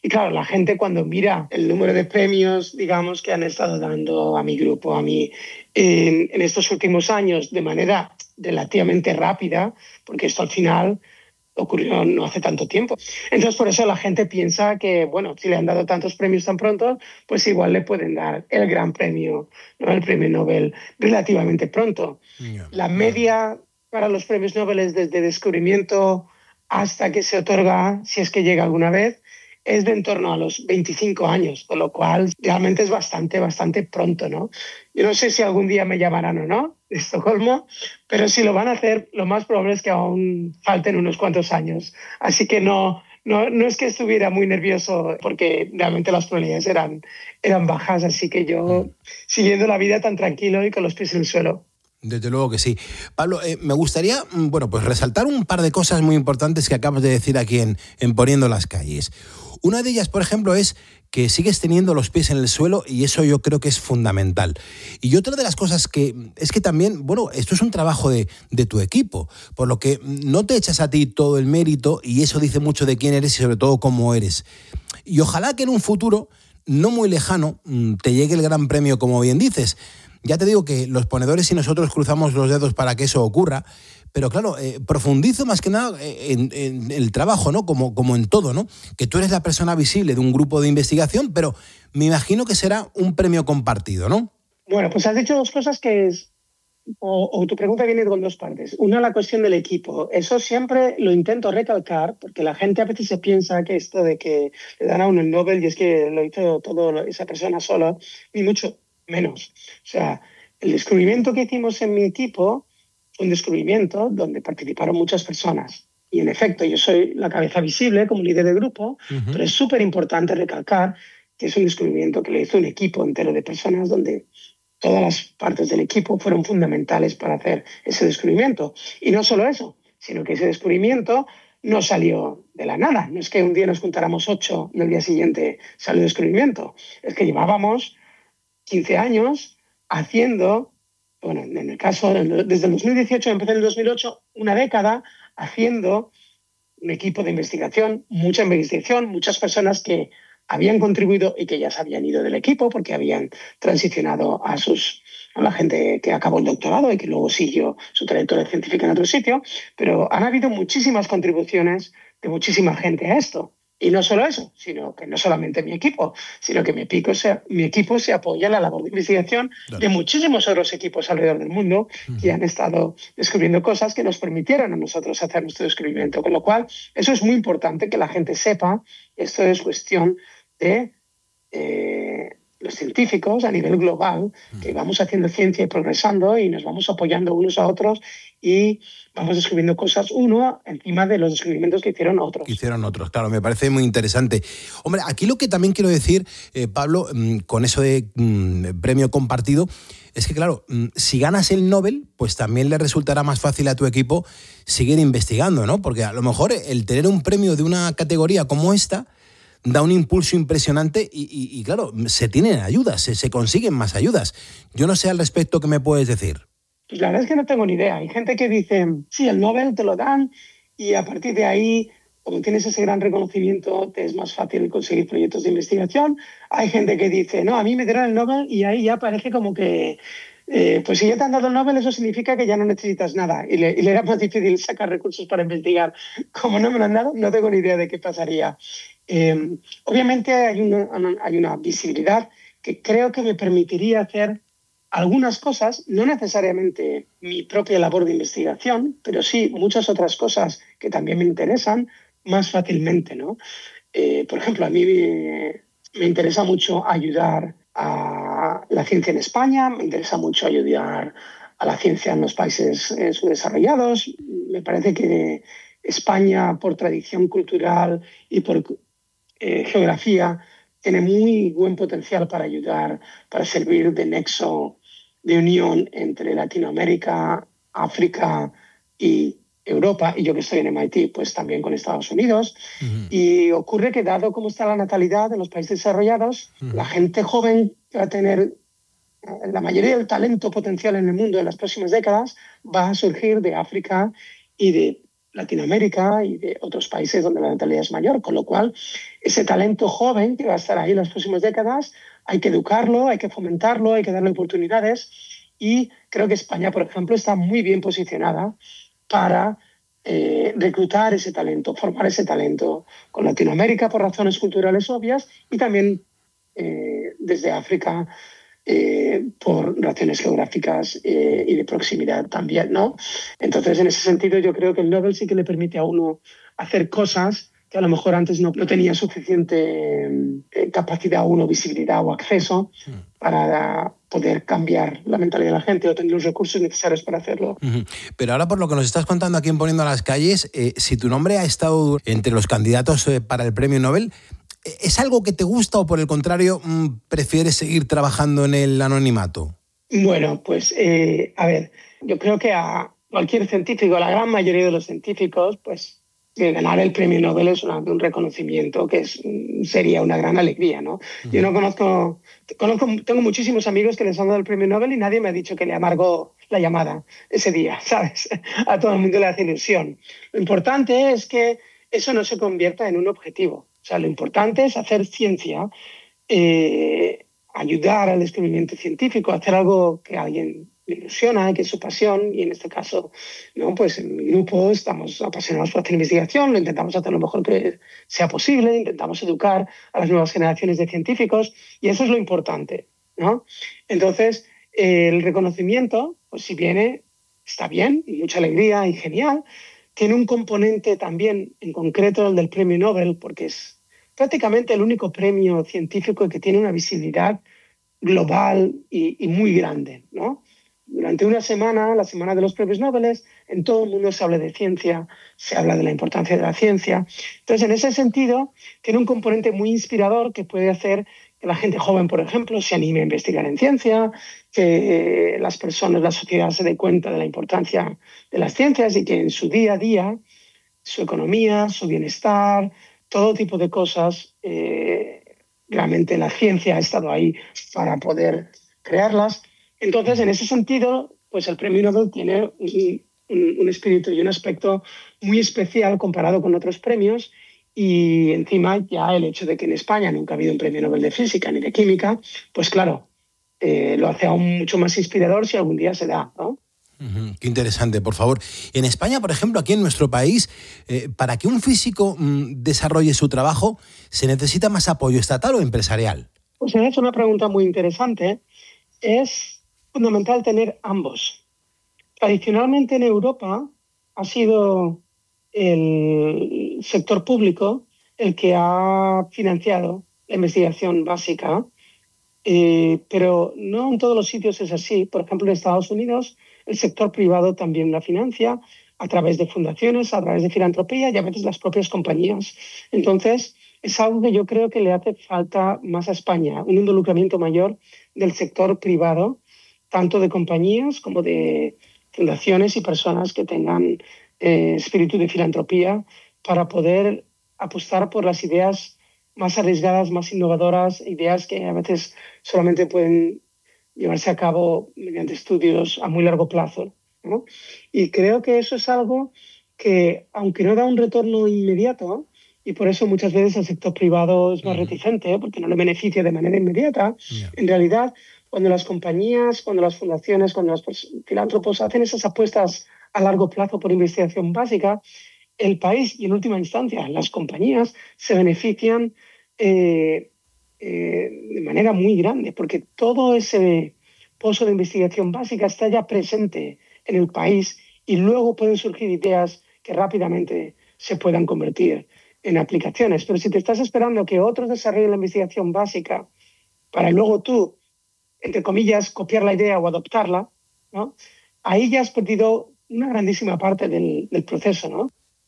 Y claro, la gente cuando mira el número de premios, digamos, que han estado dando a mi grupo, a mí, en, en estos últimos años de manera relativamente rápida, porque esto al final ocurrió no hace tanto tiempo. Entonces, por eso la gente piensa que, bueno, si le han dado tantos premios tan pronto, pues igual le pueden dar el gran premio, ¿no? El premio Nobel relativamente pronto. Yeah. La media para los premios Nobel es desde descubrimiento hasta que se otorga, si es que llega alguna vez, es de en torno a los veinticinco años, con lo cual realmente es bastante, bastante pronto, ¿no? Yo no sé si algún día me llamarán o no de Estocolmo, pero si lo van a hacer, lo más probable es que aún falten unos cuantos años. Así que no, no, no es que estuviera muy nervioso, porque realmente las probabilidades eran, eran bajas, así que yo siguiendo la vida tan tranquilo y con los pies en el suelo. Desde luego que sí. Pablo, eh, me gustaría, bueno, pues resaltar un par de cosas muy importantes que acabas de decir aquí en, en Poniendo las Calles. Una de ellas, por ejemplo, es que sigues teniendo los pies en el suelo y eso yo creo que es fundamental. Y otra de las cosas que es que también, bueno, esto es un trabajo de, de tu equipo, por lo que no te echas a ti todo el mérito y eso dice mucho de quién eres y sobre todo cómo eres. Y ojalá que en un futuro no muy lejano te llegue el gran premio, como bien dices. Ya te digo que los ponedores y nosotros cruzamos los dedos para que eso ocurra, pero claro, eh, profundizo más que nada en, en el trabajo, ¿no? Como, como en todo, ¿no? Que tú eres la persona visible de un grupo de investigación, pero me imagino que será un premio compartido, ¿no? Bueno, pues has dicho dos cosas que es, o, o tu pregunta viene con dos partes. Una, la cuestión del equipo. Eso siempre lo intento recalcar, porque la gente a veces se piensa que esto de que le dan a uno el Nobel y es que lo hizo todo esa persona sola, ni mucho menos. O sea, el descubrimiento que hicimos en mi equipo fue un descubrimiento donde participaron muchas personas. Y en efecto, yo soy la cabeza visible como líder de grupo, uh-huh. pero es súper importante recalcar que es un descubrimiento que le hizo un equipo entero de personas donde todas las partes del equipo fueron fundamentales para hacer ese descubrimiento. Y no solo eso, sino que ese descubrimiento no salió de la nada. No es que un día nos juntáramos ocho y el día siguiente salió el descubrimiento. Es que llevábamos quince años haciendo, bueno, en el caso, desde el dos mil dieciocho, empecé en el dos mil ocho, una década haciendo un equipo de investigación, mucha investigación, muchas personas que habían contribuido y que ya se habían ido del equipo porque habían transicionado a sus a la gente que acabó el doctorado y que luego siguió su trayectoria científica en otro sitio, pero han habido muchísimas contribuciones de muchísima gente a esto. Y no solo eso, sino que no solamente mi equipo, sino que mi equipo se, mi equipo se apoya en la labor de investigación de muchísimos otros equipos alrededor del mundo que han estado descubriendo cosas que nos permitieron a nosotros hacer nuestro descubrimiento. Con lo cual, eso es muy importante que la gente sepa. Esto es cuestión de eh, los científicos a nivel global, que vamos haciendo ciencia y progresando y nos vamos apoyando unos a otros y vamos descubriendo cosas uno encima de los descubrimientos que hicieron otros. Que hicieron otros, claro, me parece muy interesante. Hombre, aquí lo que también quiero decir, eh, Pablo, mmm, con eso de mmm, premio compartido, es que claro, mmm, si ganas el Nobel, pues también le resultará más fácil a tu equipo seguir investigando, ¿no? Porque a lo mejor el tener un premio de una categoría como esta da un impulso impresionante y, y, y claro, se tienen ayudas, se, se consiguen más ayudas. Yo no sé al respecto qué me puedes decir. Pues la verdad es que no tengo ni idea. Hay gente que dice, sí, el Nobel te lo dan y a partir de ahí, como tienes ese gran reconocimiento, te es más fácil conseguir proyectos de investigación. Hay gente que dice, no, a mí me dieron el Nobel y ahí ya parece como que, eh, pues si ya te han dado el Nobel, eso significa que ya no necesitas nada y le, y le era más difícil sacar recursos para investigar. Como no me lo han dado, no tengo ni idea de qué pasaría. Eh, obviamente hay una, hay una visibilidad que creo que me permitiría hacer algunas cosas, no necesariamente mi propia labor de investigación, pero sí muchas otras cosas que también me interesan más fácilmente, ¿no? Eh, por ejemplo, a mí me, me interesa mucho ayudar a la ciencia en España, me interesa mucho ayudar a la ciencia en los países eh, subdesarrollados. Me parece que España, por tradición cultural y por eh, geografía, tiene muy buen potencial para ayudar, para servir de nexo de unión entre Latinoamérica, África y Europa, y yo que estoy en M I T, pues también con Estados Unidos. Uh-huh. Y ocurre que, dado cómo está la natalidad en los países desarrollados, uh-huh. la gente joven que va a tener la mayoría del talento potencial en el mundo en las próximas décadas va a surgir de África y de Latinoamérica y de otros países donde la natalidad es mayor, con lo cual ese talento joven que va a estar ahí en las próximas décadas hay que educarlo, hay que fomentarlo, hay que darle oportunidades y creo que España, por ejemplo, está muy bien posicionada para eh, reclutar ese talento, formar ese talento con Latinoamérica por razones culturales obvias y también eh, desde África Eh, por razones geográficas eh, y de proximidad también, ¿no? Entonces, en ese sentido, yo creo que el Nobel sí que le permite a uno hacer cosas que a lo mejor antes no, no tenía suficiente eh, capacidad uno, visibilidad o acceso para poder cambiar la mentalidad de la gente o tener los recursos necesarios para hacerlo. Uh-huh. Pero ahora, por lo que nos estás contando aquí en Poniendo las Calles, eh, si tu nombre ha estado entre los candidatos eh, para el premio Nobel, ¿es algo que te gusta o por el contrario prefieres seguir trabajando en el anonimato? Bueno, pues eh, a ver, yo creo que a cualquier científico, a la gran mayoría de los científicos, pues eh, ganar el premio Nobel es una, un reconocimiento que es, sería una gran alegría, ¿no? Uh-huh. Yo no conozco, conozco, tengo muchísimos amigos que les han dado el premio Nobel y nadie me ha dicho que le amargó la llamada ese día, ¿sabes? A todo el mundo le hace ilusión. Lo importante es que eso no se convierta en un objetivo. O sea, lo importante es hacer ciencia, eh, ayudar al descubrimiento científico, hacer algo que a alguien le ilusiona, que es su pasión, y en este caso, ¿no? Pues en mi grupo estamos apasionados por hacer investigación, lo intentamos hacer lo mejor que sea posible, intentamos educar a las nuevas generaciones de científicos, y eso es lo importante, ¿no? Entonces, eh, el reconocimiento, pues si viene, está bien, y mucha alegría y genial. Tiene un componente también, en concreto el del premio Nobel, porque es prácticamente el único premio científico que tiene una visibilidad global y, y muy grande, ¿no? Durante una semana, la semana de los premios Nobel, en todo el mundo se habla de ciencia, se habla de la importancia de la ciencia. Entonces, en ese sentido, tiene un componente muy inspirador que puede hacer que la gente joven, por ejemplo, se anime a investigar en ciencia, que las personas, la sociedad se dé cuenta de la importancia de las ciencias y que en su día a día, su economía, su bienestar, todo tipo de cosas, eh, realmente la ciencia ha estado ahí para poder crearlas. Entonces, en ese sentido, pues el premio Nobel tiene un, un, un espíritu y un aspecto muy especial comparado con otros premios. Y encima ya el hecho de que en España nunca ha habido un premio Nobel de Física ni de Química, pues claro, eh, lo hace aún mucho más inspirador si algún día se da, ¿no? Uh-huh. Qué interesante, por favor. En España, por ejemplo, aquí en nuestro país, eh, para que un físico mmm, desarrolle su trabajo, ¿se necesita más apoyo estatal o empresarial? Pues es una pregunta muy interesante. Es fundamental tener ambos. Tradicionalmente en Europa ha sido el sector público el que ha financiado la investigación básica, eh, pero no en todos los sitios es así. Por ejemplo, en Estados Unidos el sector privado también la financia a través de fundaciones, a través de filantropía y a veces las propias compañías. Entonces, es algo que yo creo que le hace falta más a España, un involucramiento mayor del sector privado, tanto de compañías como de fundaciones y personas que tengan Eh, espíritu de filantropía para poder apostar por las ideas más arriesgadas, más innovadoras, ideas que a veces solamente pueden llevarse a cabo mediante estudios a muy largo plazo, ¿no? Y creo que eso es algo que, aunque no da un retorno inmediato, y por eso muchas veces el sector privado es más uh-huh. reticente, ¿eh? Porque no le beneficia de manera inmediata, yeah. En realidad, cuando las compañías, cuando las fundaciones, cuando los filántropos hacen esas apuestas a largo plazo por investigación básica, el país y en última instancia las compañías se benefician eh, eh, de manera muy grande porque todo ese pozo de investigación básica está ya presente en el país y luego pueden surgir ideas que rápidamente se puedan convertir en aplicaciones. Pero si te estás esperando que otros desarrollen la investigación básica para luego tú, entre comillas, copiar la idea o adoptarla, ¿no? Ahí ya has perdido una grandísima parte del, del proceso, ¿no?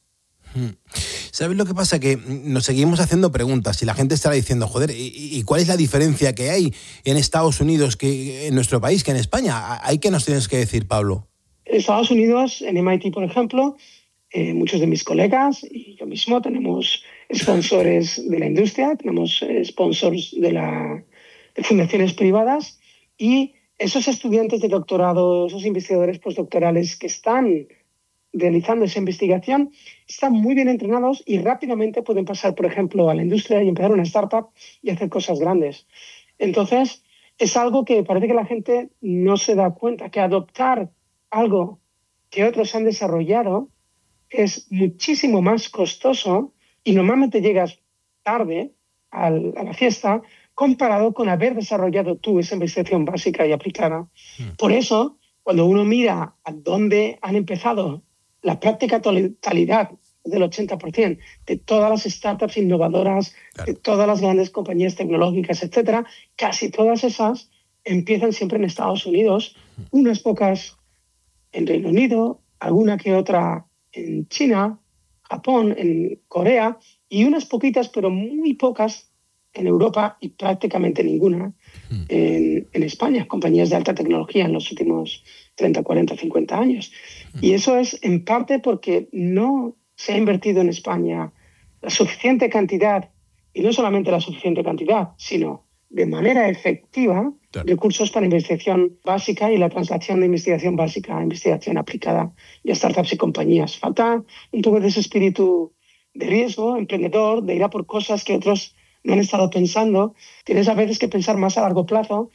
¿Sabes lo que pasa? Que nos seguimos haciendo preguntas y la gente estará diciendo, joder, ¿y, y cuál es la diferencia que hay en Estados Unidos que en nuestro país que en España? ¿Hay que nos tienes que decir, Pablo? En Estados Unidos, en M I T, por ejemplo, eh, muchos de mis colegas y yo mismo tenemos sponsores de la industria, tenemos eh, sponsors de, la, de fundaciones privadas y esos estudiantes de doctorado, esos investigadores postdoctorales que están realizando esa investigación están muy bien entrenados y rápidamente pueden pasar, por ejemplo, a la industria y empezar una startup y hacer cosas grandes. Entonces, es algo que parece que la gente no se da cuenta, que adoptar algo que otros han desarrollado es muchísimo más costoso y normalmente llegas tarde al, a la fiesta comparado con haber desarrollado tú esa investigación básica y aplicada. Mm. Por eso, cuando uno mira a dónde han empezado la práctica totalidad del ochenta por ciento de todas las startups innovadoras, claro, de todas las grandes compañías tecnológicas, etcétera, casi todas esas empiezan siempre en Estados Unidos, unas pocas en Reino Unido, alguna que otra en China, Japón, en Corea, y unas poquitas, pero muy pocas, en Europa y prácticamente ninguna en, en España, compañías de alta tecnología en los últimos treinta, cuarenta, cincuenta años. Y eso es en parte porque no se ha invertido en España la suficiente cantidad, y no solamente la suficiente cantidad, sino de manera efectiva, claro, recursos para investigación básica y la translación de investigación básica a investigación aplicada y a startups y compañías. Falta un poco de ese espíritu de riesgo, emprendedor, de ir a por cosas que otros no han estado pensando. Tienes a veces que pensar más a largo plazo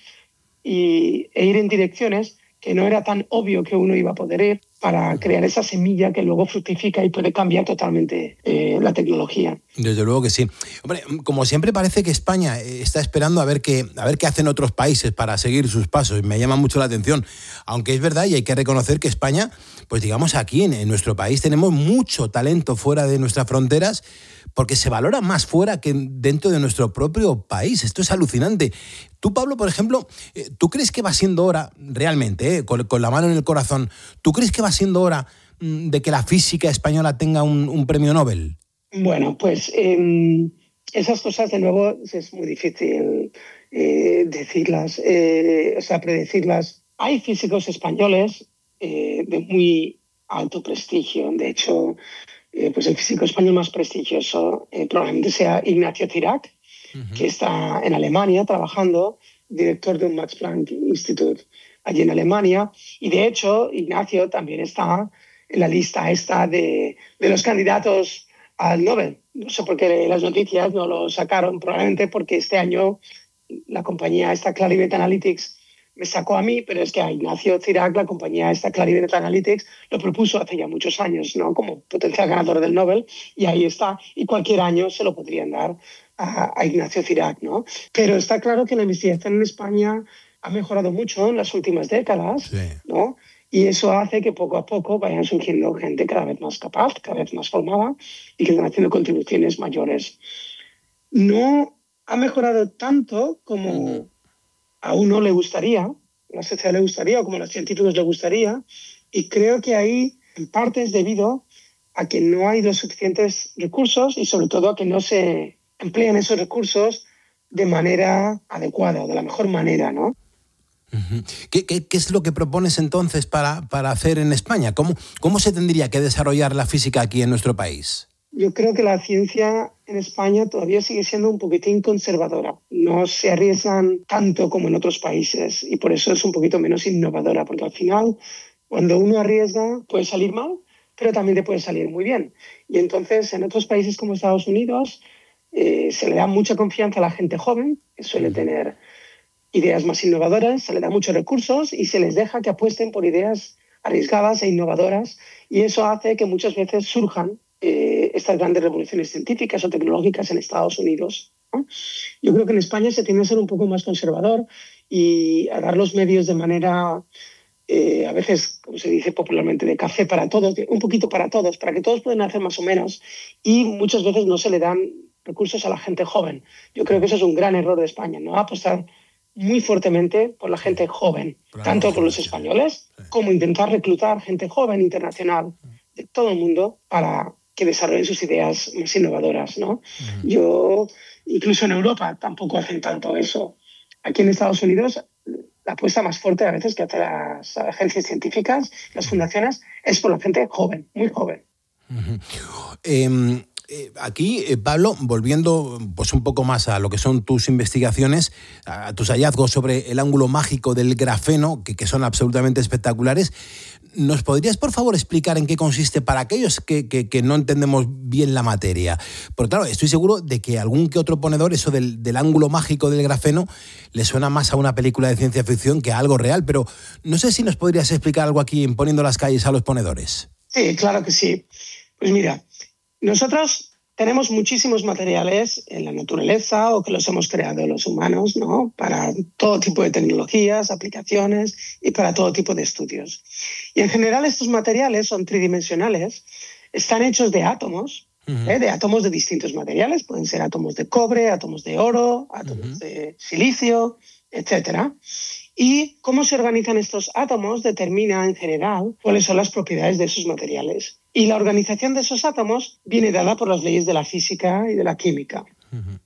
y, e ir en direcciones que no era tan obvio que uno iba a poder ir para crear esa semilla que luego fructifica y puede cambiar totalmente eh, la tecnología. Desde luego que sí. Hombre, como siempre parece que España está esperando a ver qué, a ver qué hacen otros países para seguir sus pasos. Me llama mucho la atención. Aunque es verdad y hay que reconocer que España, pues digamos aquí en, en nuestro país tenemos mucho talento fuera de nuestras fronteras, porque se valora más fuera que dentro de nuestro propio país. Esto es alucinante. Tú, Pablo, por ejemplo, ¿tú crees que va siendo hora, realmente, eh, con, con la mano en el corazón, ¿tú crees que va siendo hora mmm, de que la física española tenga un, un premio Nobel? Bueno, pues eh, esas cosas, de nuevo, es muy difícil eh, decirlas, eh, o sea, predecirlas. Hay físicos españoles eh, de muy alto prestigio. De hecho, Eh, pues el físico español más prestigioso eh, probablemente sea Ignacio Cirac, uh-huh, que está en Alemania trabajando, director de un Max Planck Institute allí en Alemania. Y de hecho, Ignacio también está en la lista esta de, de los candidatos al Nobel. No sé por qué las noticias no lo sacaron, probablemente porque este año la compañía esta Clarivate Analytics me sacó a mí, pero es que a Ignacio Cirac, la compañía esta Clarivate Analytics, lo propuso hace ya muchos años, ¿no?, como potencial ganador del Nobel, y ahí está, y cualquier año se lo podrían dar a, a Ignacio Cirac, ¿no? Pero está claro que la investigación en España ha mejorado mucho en las últimas décadas, sí, ¿no? Y eso hace que poco a poco vayan surgiendo gente cada vez más capaz, cada vez más formada, y que están haciendo contribuciones mayores. No ha mejorado tanto como Uh-huh. a uno le gustaría, a la sociedad le gustaría, o como a los científicos le gustaría, y creo que ahí en parte es debido a que no hay los suficientes recursos y sobre todo a que no se emplean esos recursos de manera adecuada, de la mejor manera, ¿no? Uh-huh. ¿Qué, qué, ¿Qué es lo que propones entonces para, para hacer en España? ¿Cómo, ¿Cómo se tendría que desarrollar la física aquí en nuestro país? Yo creo que la ciencia en España todavía sigue siendo un poquitín conservadora. No se arriesgan tanto como en otros países y por eso es un poquito menos innovadora, porque al final, cuando uno arriesga, puede salir mal, pero también te puede salir muy bien. Y entonces, en otros países como Estados Unidos, eh, se le da mucha confianza a la gente joven, que suele tener ideas más innovadoras, se le da muchos recursos y se les deja que apuesten por ideas arriesgadas e innovadoras, y eso hace que muchas veces surjan Eh, estas grandes revoluciones científicas o tecnológicas en Estados Unidos, ¿no? Yo creo que en España se tiende a ser un poco más conservador y a dar los medios de manera, eh, a veces, como se dice popularmente, de café para todos, un poquito para todos, para que todos puedan hacer más o menos, y muchas veces no se le dan recursos a la gente joven. Yo creo que eso es un gran error de España, ¿no? Apostar muy fuertemente por la gente joven, claro, tanto por los españoles sí, como intentar reclutar gente joven internacional de todo el mundo para que desarrollen sus ideas más innovadoras, ¿no? Uh-huh. Yo, incluso en Europa, tampoco hacen tanto eso. Aquí en Estados Unidos, la apuesta más fuerte a veces que hacen las agencias científicas, las fundaciones, es por la gente joven, muy joven. Uh-huh. Eh, Eh, aquí, eh, Pablo, volviendo pues un poco más a lo que son tus investigaciones, a tus hallazgos sobre el ángulo mágico del grafeno, que, que son absolutamente espectaculares, ¿nos podrías, por favor, explicar en qué consiste para aquellos que, que, que no entendemos bien la materia? Porque, claro, estoy seguro de que algún que otro ponedor, eso del, del ángulo mágico del grafeno, le suena más a una película de ciencia ficción que a algo real, pero no sé si nos podrías explicar algo aquí en Poniendo las Calles a los ponedores. Sí, claro que sí. Pues mira, nosotros tenemos muchísimos materiales en la naturaleza o que los hemos creado los humanos, ¿no? Para todo tipo de tecnologías, aplicaciones y para todo tipo de estudios. Y en general estos materiales son tridimensionales, están hechos de átomos, uh-huh. ¿eh? de átomos de distintos materiales, pueden ser átomos de cobre, átomos de oro, átomos uh-huh. de silicio, etcétera. Y cómo se organizan estos átomos determina en general cuáles son las propiedades de esos materiales. Y la organización de esos átomos viene dada por las leyes de la física y de la química. Uh-huh.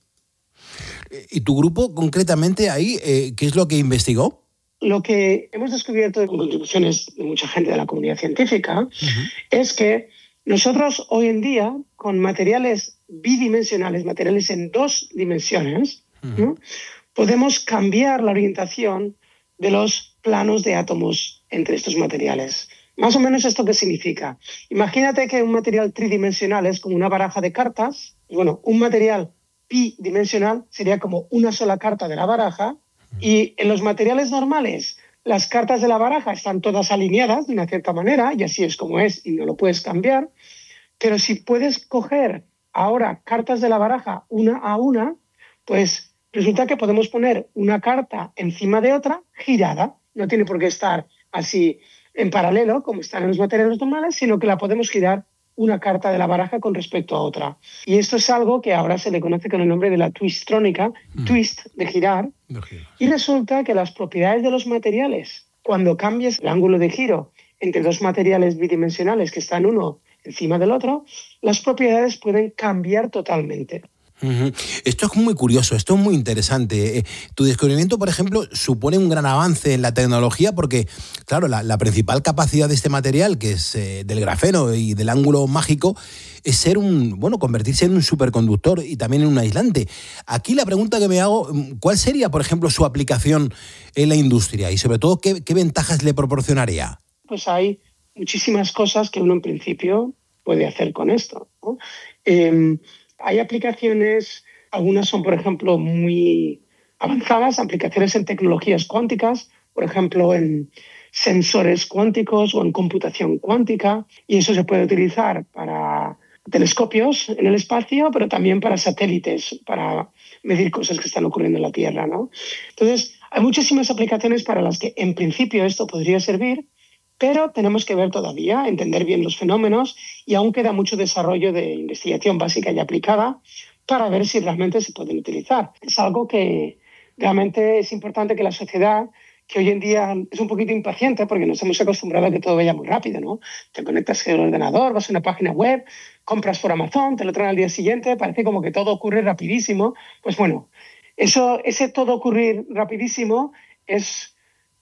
¿Y tu grupo concretamente ahí, eh, qué es lo que investigó? Lo que hemos descubierto con contribuciones de mucha gente de la comunidad científica uh-huh. es que nosotros hoy en día, con materiales bidimensionales, materiales en dos dimensiones, uh-huh. ¿no? podemos cambiar la orientación de los planos de átomos entre estos materiales. Más o menos esto qué significa. Imagínate que un material tridimensional es como una baraja de cartas. Bueno, un material bidimensional sería como una sola carta de la baraja. Y en los materiales normales, las cartas de la baraja están todas alineadas de una cierta manera, y así es como es, y no lo puedes cambiar. Pero si puedes coger ahora cartas de la baraja una a una, pues resulta que podemos poner una carta encima de otra girada. No tiene por qué estar así en paralelo, como están en los materiales normales, sino que la podemos girar una carta de la baraja con respecto a otra. Y esto es algo que ahora se le conoce con el nombre de la twistrónica, mm. twist, de girar. De y resulta que las propiedades de los materiales, cuando cambies el ángulo de giro entre dos materiales bidimensionales que están uno encima del otro, las propiedades pueden cambiar totalmente. Uh-huh. Esto es muy curioso, esto es muy interesante. Eh, tu descubrimiento, por ejemplo, supone un gran avance en la tecnología porque, claro, la, la principal capacidad de este material, que es eh, del grafeno y del ángulo mágico, es ser un, bueno, convertirse en un superconductor y también en un aislante. Aquí la pregunta que me hago, ¿cuál sería, por ejemplo, su aplicación en la industria? Y sobre todo, ¿qué, qué ventajas le proporcionaría? Pues hay muchísimas cosas que uno en principio puede hacer con esto, ¿no? Eh, Hay aplicaciones, algunas son, por ejemplo, muy avanzadas, aplicaciones en tecnologías cuánticas, por ejemplo, en sensores cuánticos o en computación cuántica, y eso se puede utilizar para telescopios en el espacio, pero también para satélites, para medir cosas que están ocurriendo en la Tierra, ¿no? Entonces, hay muchísimas aplicaciones para las que, en principio, esto podría servir, pero tenemos que ver todavía, entender bien los fenómenos y aún queda mucho desarrollo de investigación básica y aplicada para ver si realmente se pueden utilizar. Es algo que realmente es importante que la sociedad, que hoy en día es un poquito impaciente porque nos hemos acostumbrado a que todo vaya muy rápido, ¿no? Te conectas al ordenador, vas a una página web, compras por Amazon, te lo traen al día siguiente, parece como que todo ocurre rapidísimo. Pues bueno, eso, ese todo ocurrir rapidísimo es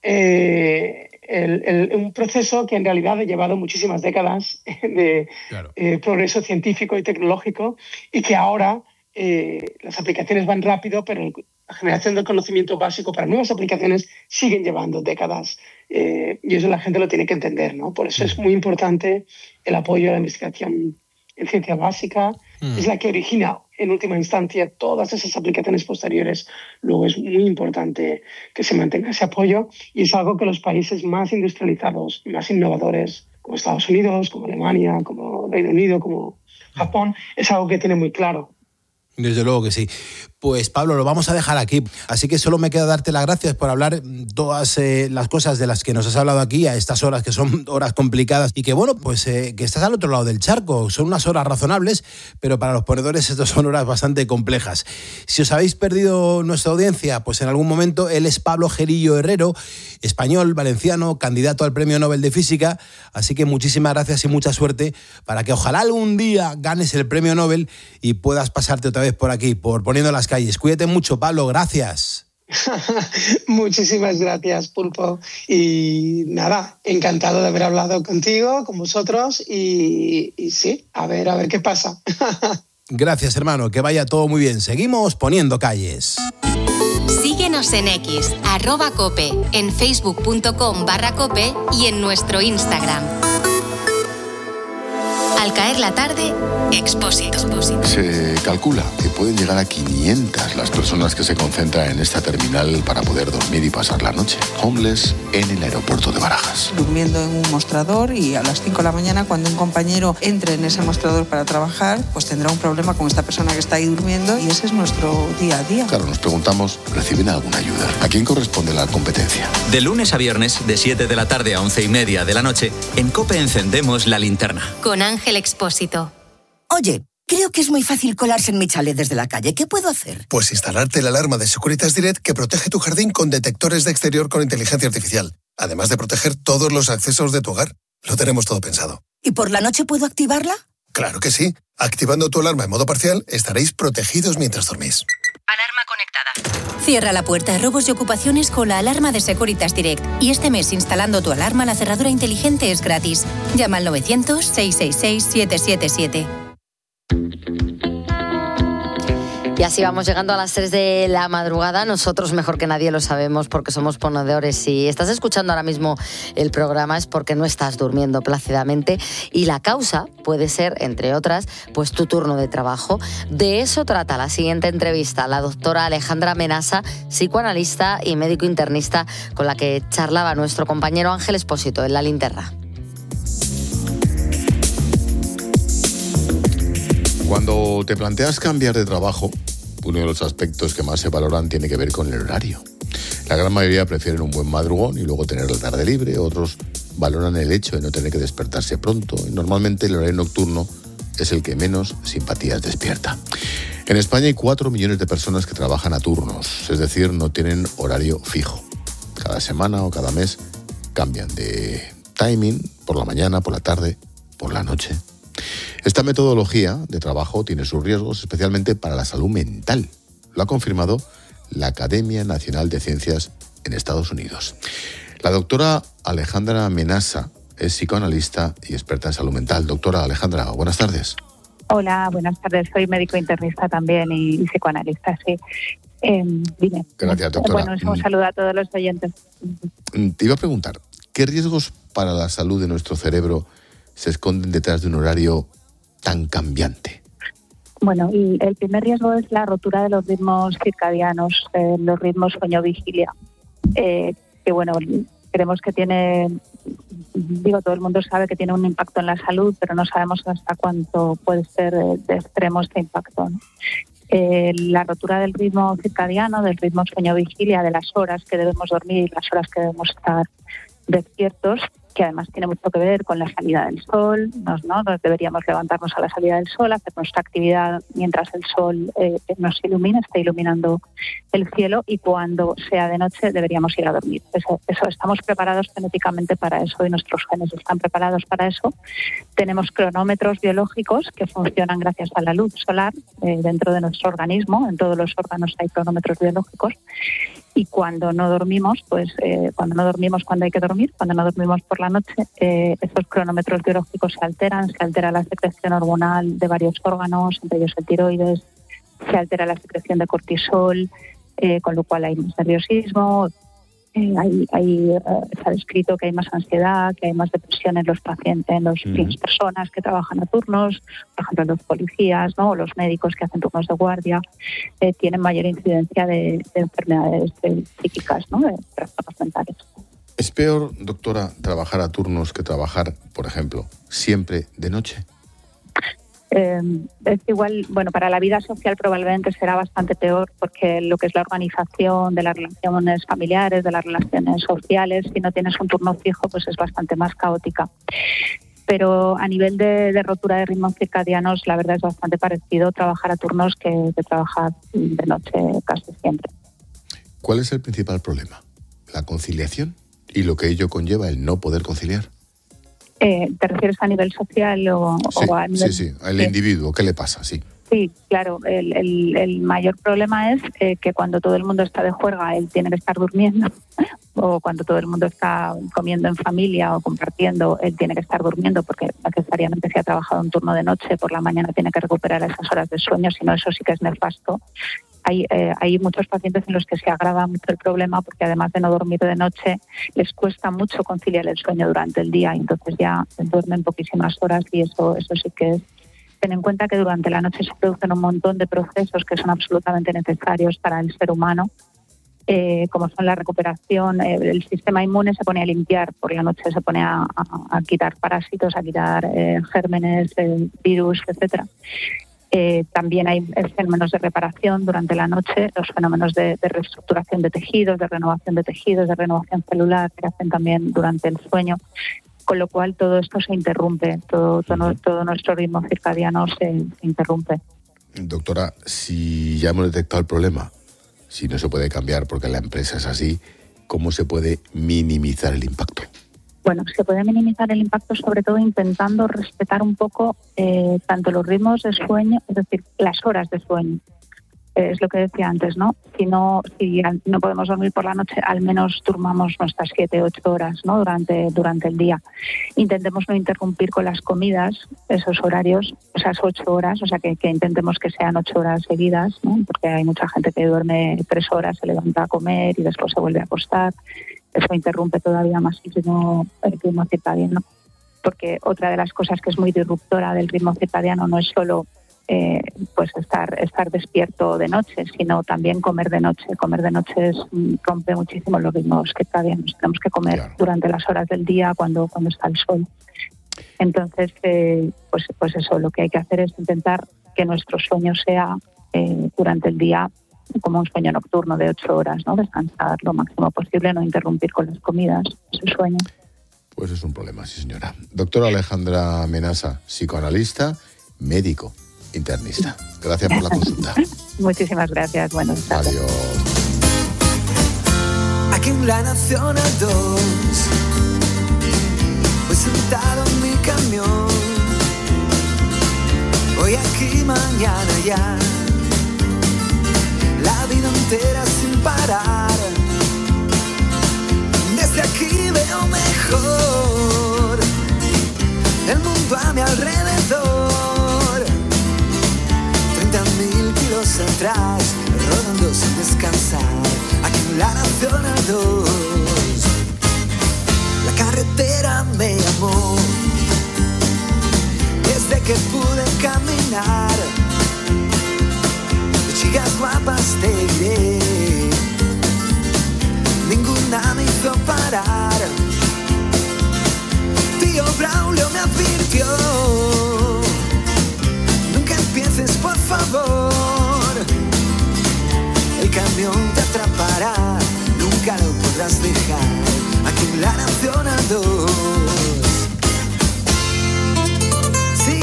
eh, el, el, un proceso que en realidad ha llevado muchísimas décadas de claro. eh, progreso científico y tecnológico y que ahora eh, las aplicaciones van rápido, pero la generación del conocimiento básico para nuevas aplicaciones siguen llevando décadas eh, y eso la gente lo tiene que entender, ¿no? Por eso es muy importante el apoyo a la investigación en ciencia básica, mm. es la que origina en última instancia todas esas aplicaciones posteriores. Luego es muy importante que se mantenga ese apoyo y es algo que los países más industrializados y más innovadores, como Estados Unidos, como Alemania, como Reino Unido, como Japón, es algo que tiene muy claro. Desde luego que sí. Pues Pablo, lo vamos a dejar aquí. Así que solo me queda darte las gracias por hablar todas eh, las cosas de las que nos has hablado aquí a estas horas que son horas complicadas y que bueno, pues eh, que estás al otro lado del charco. Son unas horas razonables, pero para los ponedores estas son horas bastante complejas. Si os habéis perdido nuestra audiencia, pues en algún momento él es Pablo Gerillo Herrero, español, valenciano, candidato al Premio Nobel de Física. Así que muchísimas gracias y mucha suerte para que ojalá algún día ganes el Premio Nobel y puedas pasarte otra vez por aquí, por Poniendo las Calles. Cuídate mucho, Pablo, gracias. Muchísimas gracias, Pulpo. Y nada, encantado de haber hablado contigo, con vosotros, y, y sí, a ver, a ver qué pasa. Gracias, hermano, que vaya todo muy bien. Seguimos poniendo calles. Síguenos en X, arroba cope, en facebook.com barra cope y en nuestro Instagram. Al caer la tarde, Expósito. Se calcula que pueden llegar a quinientas las personas que se concentran en esta terminal para poder dormir y pasar la noche. Homeless en el aeropuerto de Barajas. Durmiendo en un mostrador y a las cinco de la mañana, cuando un compañero entre en ese mostrador para trabajar, pues tendrá un problema con esta persona que está ahí durmiendo y ese es nuestro día a día. Claro, nos preguntamos, ¿reciben alguna ayuda? ¿A quién corresponde la competencia? De lunes a viernes, de siete de la tarde a once y media de la noche, en COPE encendemos la linterna. Con Ángel Expósito. Oye, creo que es muy fácil colarse en mi chalet desde la calle. ¿Qué puedo hacer? Pues instalarte la alarma de Securitas Direct que protege tu jardín con detectores de exterior con inteligencia artificial. Además de proteger todos los accesos de tu hogar. Lo tenemos todo pensado. ¿Y por la noche puedo activarla? Claro que sí. Activando tu alarma en modo parcial, estaréis protegidos mientras dormís. Alarma conectada. Cierra la puerta a robos y ocupaciones con la alarma de Securitas Direct. Y este mes, instalando tu alarma, la cerradura inteligente es gratis. Llama al novecientos, seiscientos sesenta y seis, setecientos setenta y siete. Y así vamos llegando a las tres de la madrugada. Nosotros mejor que nadie lo sabemos porque somos ponedores. Si estás escuchando ahora mismo el programa es porque no estás durmiendo plácidamente y la causa puede ser, entre otras, pues tu turno de trabajo. De eso trata la siguiente entrevista. La doctora Alejandra Menasa, psicoanalista y médico internista, con la que charlaba nuestro compañero Ángel Expósito en La Linterna. Cuando te planteas cambiar de trabajo, uno de los aspectos que más se valoran tiene que ver con el horario. La gran mayoría prefieren un buen madrugón y luego tener la tarde libre. Otros valoran el hecho de no tener que despertarse pronto. Y normalmente el horario nocturno es el que menos simpatías despierta. En España hay cuatro millones de personas que trabajan a turnos, es decir, no tienen horario fijo. Cada semana o cada mes cambian de timing, por la mañana, por la tarde, por la noche. Esta metodología de trabajo tiene sus riesgos, especialmente para la salud mental. Lo ha confirmado la Academia Nacional de Ciencias en Estados Unidos. La doctora Alejandra Menasa es psicoanalista y experta en salud mental. Doctora Alejandra, buenas tardes. Hola, buenas tardes. Soy médico internista también y, y psicoanalista, sí. Eh, dime. Gracias, doctora. Bueno, un saludo a todos los oyentes. Te iba a preguntar, ¿qué riesgos para la salud de nuestro cerebro se esconden detrás de un horario tan cambiante? Bueno, y el primer riesgo es la rotura de los ritmos circadianos, eh, los ritmos sueño-vigilia, eh, que bueno, creemos que tiene, digo, todo el mundo sabe que tiene un impacto en la salud, pero no sabemos hasta cuánto puede ser de, de extremo este impacto, ¿no? Eh, la rotura del ritmo circadiano, del ritmo sueño-vigilia, de las horas que debemos dormir, las horas que debemos estar despiertos, que además tiene mucho que ver con la salida del sol. Nos, ¿no? Nos deberíamos levantarnos a la salida del sol, hacer nuestra actividad mientras el sol eh, nos ilumina, está iluminando el cielo, y cuando sea de noche deberíamos ir a dormir. Eso, eso estamos preparados genéticamente para eso y nuestros genes están preparados para eso. Tenemos cronómetros biológicos que funcionan gracias a la luz solar eh, dentro de nuestro organismo. En todos los órganos hay cronómetros biológicos. Y cuando no dormimos, pues eh, cuando no dormimos cuando hay que dormir, cuando no dormimos por la noche, eh, estos cronómetros biológicos se alteran, se altera la secreción hormonal de varios órganos, entre ellos el tiroides, se altera la secreción de cortisol, eh, con lo cual hay más nerviosismo, eh, hay, hay, eh, se ha descrito que hay más ansiedad, que hay más depresión en los pacientes, en los, mm. las personas que trabajan a turnos, por ejemplo los policías, ¿no? O los médicos que hacen turnos de guardia, eh, tienen mayor incidencia de, de enfermedades de, psíquicas, ¿no? De trastornos mentales. ¿Es peor, doctora, trabajar a turnos que trabajar, por ejemplo, siempre de noche? Eh, es igual, bueno, para la vida social probablemente será bastante peor, porque lo que es la organización de las relaciones familiares, de las relaciones sociales, si no tienes un turno fijo, pues es bastante más caótica. Pero a nivel de, de rotura de ritmos circadianos, la verdad es bastante parecido trabajar a turnos que, que trabajar de noche casi siempre. ¿Cuál es el principal problema? ¿La conciliación? ¿Y lo que ello conlleva, el no poder conciliar? Eh, ¿Te refieres a nivel social o, sí, o a nivel...? Sí, sí, al sí. individuo, ¿qué le pasa? Sí. Sí, claro. El, el, el mayor problema es eh, que cuando todo el mundo está de juerga, él tiene que estar durmiendo, o cuando todo el mundo está comiendo en familia o compartiendo, él tiene que estar durmiendo, porque necesariamente si ha trabajado un turno de noche, por la mañana tiene que recuperar esas horas de sueño, si no, eso sí que es nefasto. Hay, eh, hay muchos pacientes en los que se agrava mucho el problema, porque además de no dormir de noche, les cuesta mucho conciliar el sueño durante el día, y entonces ya duermen poquísimas horas, y eso, eso sí que es. Ten en cuenta que durante la noche se producen un montón de procesos que son absolutamente necesarios para el ser humano, eh, como son la recuperación, eh, el sistema inmune se pone a limpiar, por la noche se pone a, a, a quitar parásitos, a quitar eh, gérmenes, eh, virus, etcétera. Eh, también hay fenómenos de reparación durante la noche, los fenómenos de, de reestructuración de tejidos, de renovación de tejidos, de renovación celular, que hacen también durante el sueño. Con lo cual todo esto se interrumpe, todo, todo, todo nuestro ritmo circadiano se, se interrumpe. Doctora, si ya hemos detectado el problema, si no se puede cambiar porque la empresa es así, ¿cómo se puede minimizar el impacto? Bueno, se puede minimizar el impacto sobre todo intentando respetar un poco eh, tanto los ritmos de sueño, es decir, las horas de sueño. Es lo que decía antes, ¿no? Si no, si no podemos dormir por la noche, al menos durmamos nuestras siete, ocho horas, ¿no? Durante, durante el día. Intentemos no interrumpir con las comidas esos horarios, esas ocho horas, o sea, que, que intentemos que sean ocho horas seguidas, ¿no? Porque hay mucha gente que duerme tres horas, se levanta a comer y después se vuelve a acostar. Eso interrumpe todavía más el ritmo, el ritmo circadiano. Porque otra de las cosas que es muy disruptora del ritmo circadiano no es solo Eh, pues estar estar despierto de noche, sino también comer de noche. Comer de noche es, rompe muchísimo los ritmos circadianos. Tenemos que comer claro. durante las horas del día cuando, cuando está el sol. Entonces, eh, pues, pues eso, lo que hay que hacer es intentar que nuestro sueño sea eh, durante el día como un sueño nocturno de ocho horas, ¿no? Descansar lo máximo posible, no interrumpir con las comidas ese sueño. Pues es un problema, sí señora. Doctora Alejandra Menasa, psicoanalista, médico, internista. Gracias por la consulta. Muchísimas gracias. Buenas tardes. Adiós. Aquí en la Nacional dos, voy sentado en mi camión, hoy aquí, mañana ya, la vida entera sin parar. Desde aquí veo mejor el mundo a mi alrededor. Mil kilos atrás, rodando sin descansar, aquí en la Nacional dos. La carretera me llamó, desde que pude caminar. De chicas guapas te diré, ninguna me hizo parar. Tío Braulio me advirtió, empieces por favor, el camión te atrapará, nunca lo podrás dejar, aquí en la Nacional dos. Sí.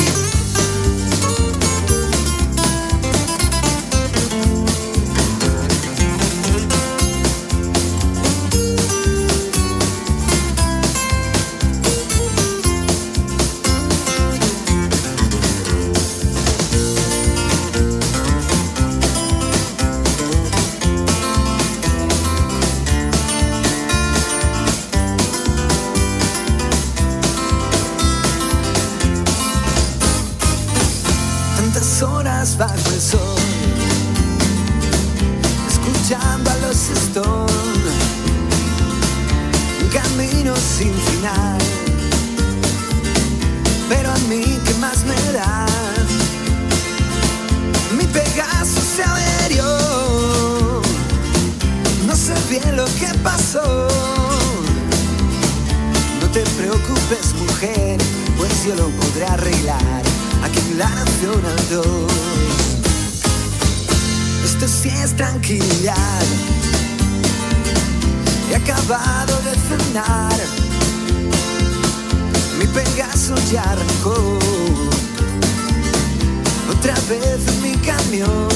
Bajo el sol, escuchando a los Stones, un camino sin final. Pero a mí, ¿qué más me da? Mi Pegaso se averió, no sé bien lo que pasó. No te preocupes, mujer, pues yo lo podré arreglar, aquí en la Nacional dos. Esto sí es tranquilidad. He acabado de cenar, mi Pegaso ya arrancó, otra vez en mi camión,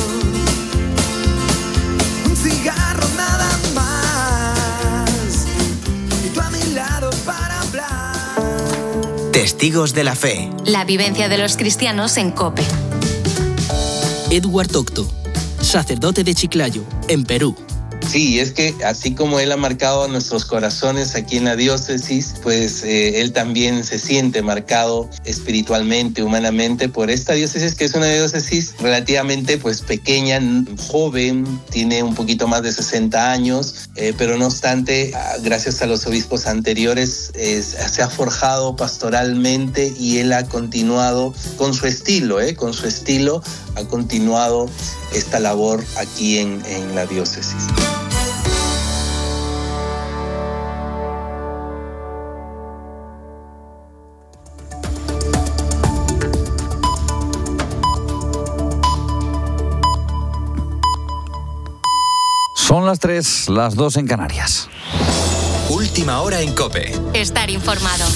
un cigarro nada más, y tú a mi lado para hablar. Testigos de la fe. La vivencia de los cristianos en COPE. Edward Octo, sacerdote de Chiclayo, en Perú. Sí, es que así como él ha marcado nuestros corazones aquí en la diócesis, pues eh, él también se siente marcado espiritualmente, humanamente por esta diócesis, que es una diócesis relativamente pues pequeña, joven, tiene un poquito más de sesenta años, eh, pero no obstante, gracias a los obispos anteriores, eh, se ha forjado pastoralmente y él ha continuado con su estilo, eh, con su estilo, ha continuado esta labor aquí en, en la diócesis. Son las tres, las dos en Canarias. Última hora en COPE. Estar informado.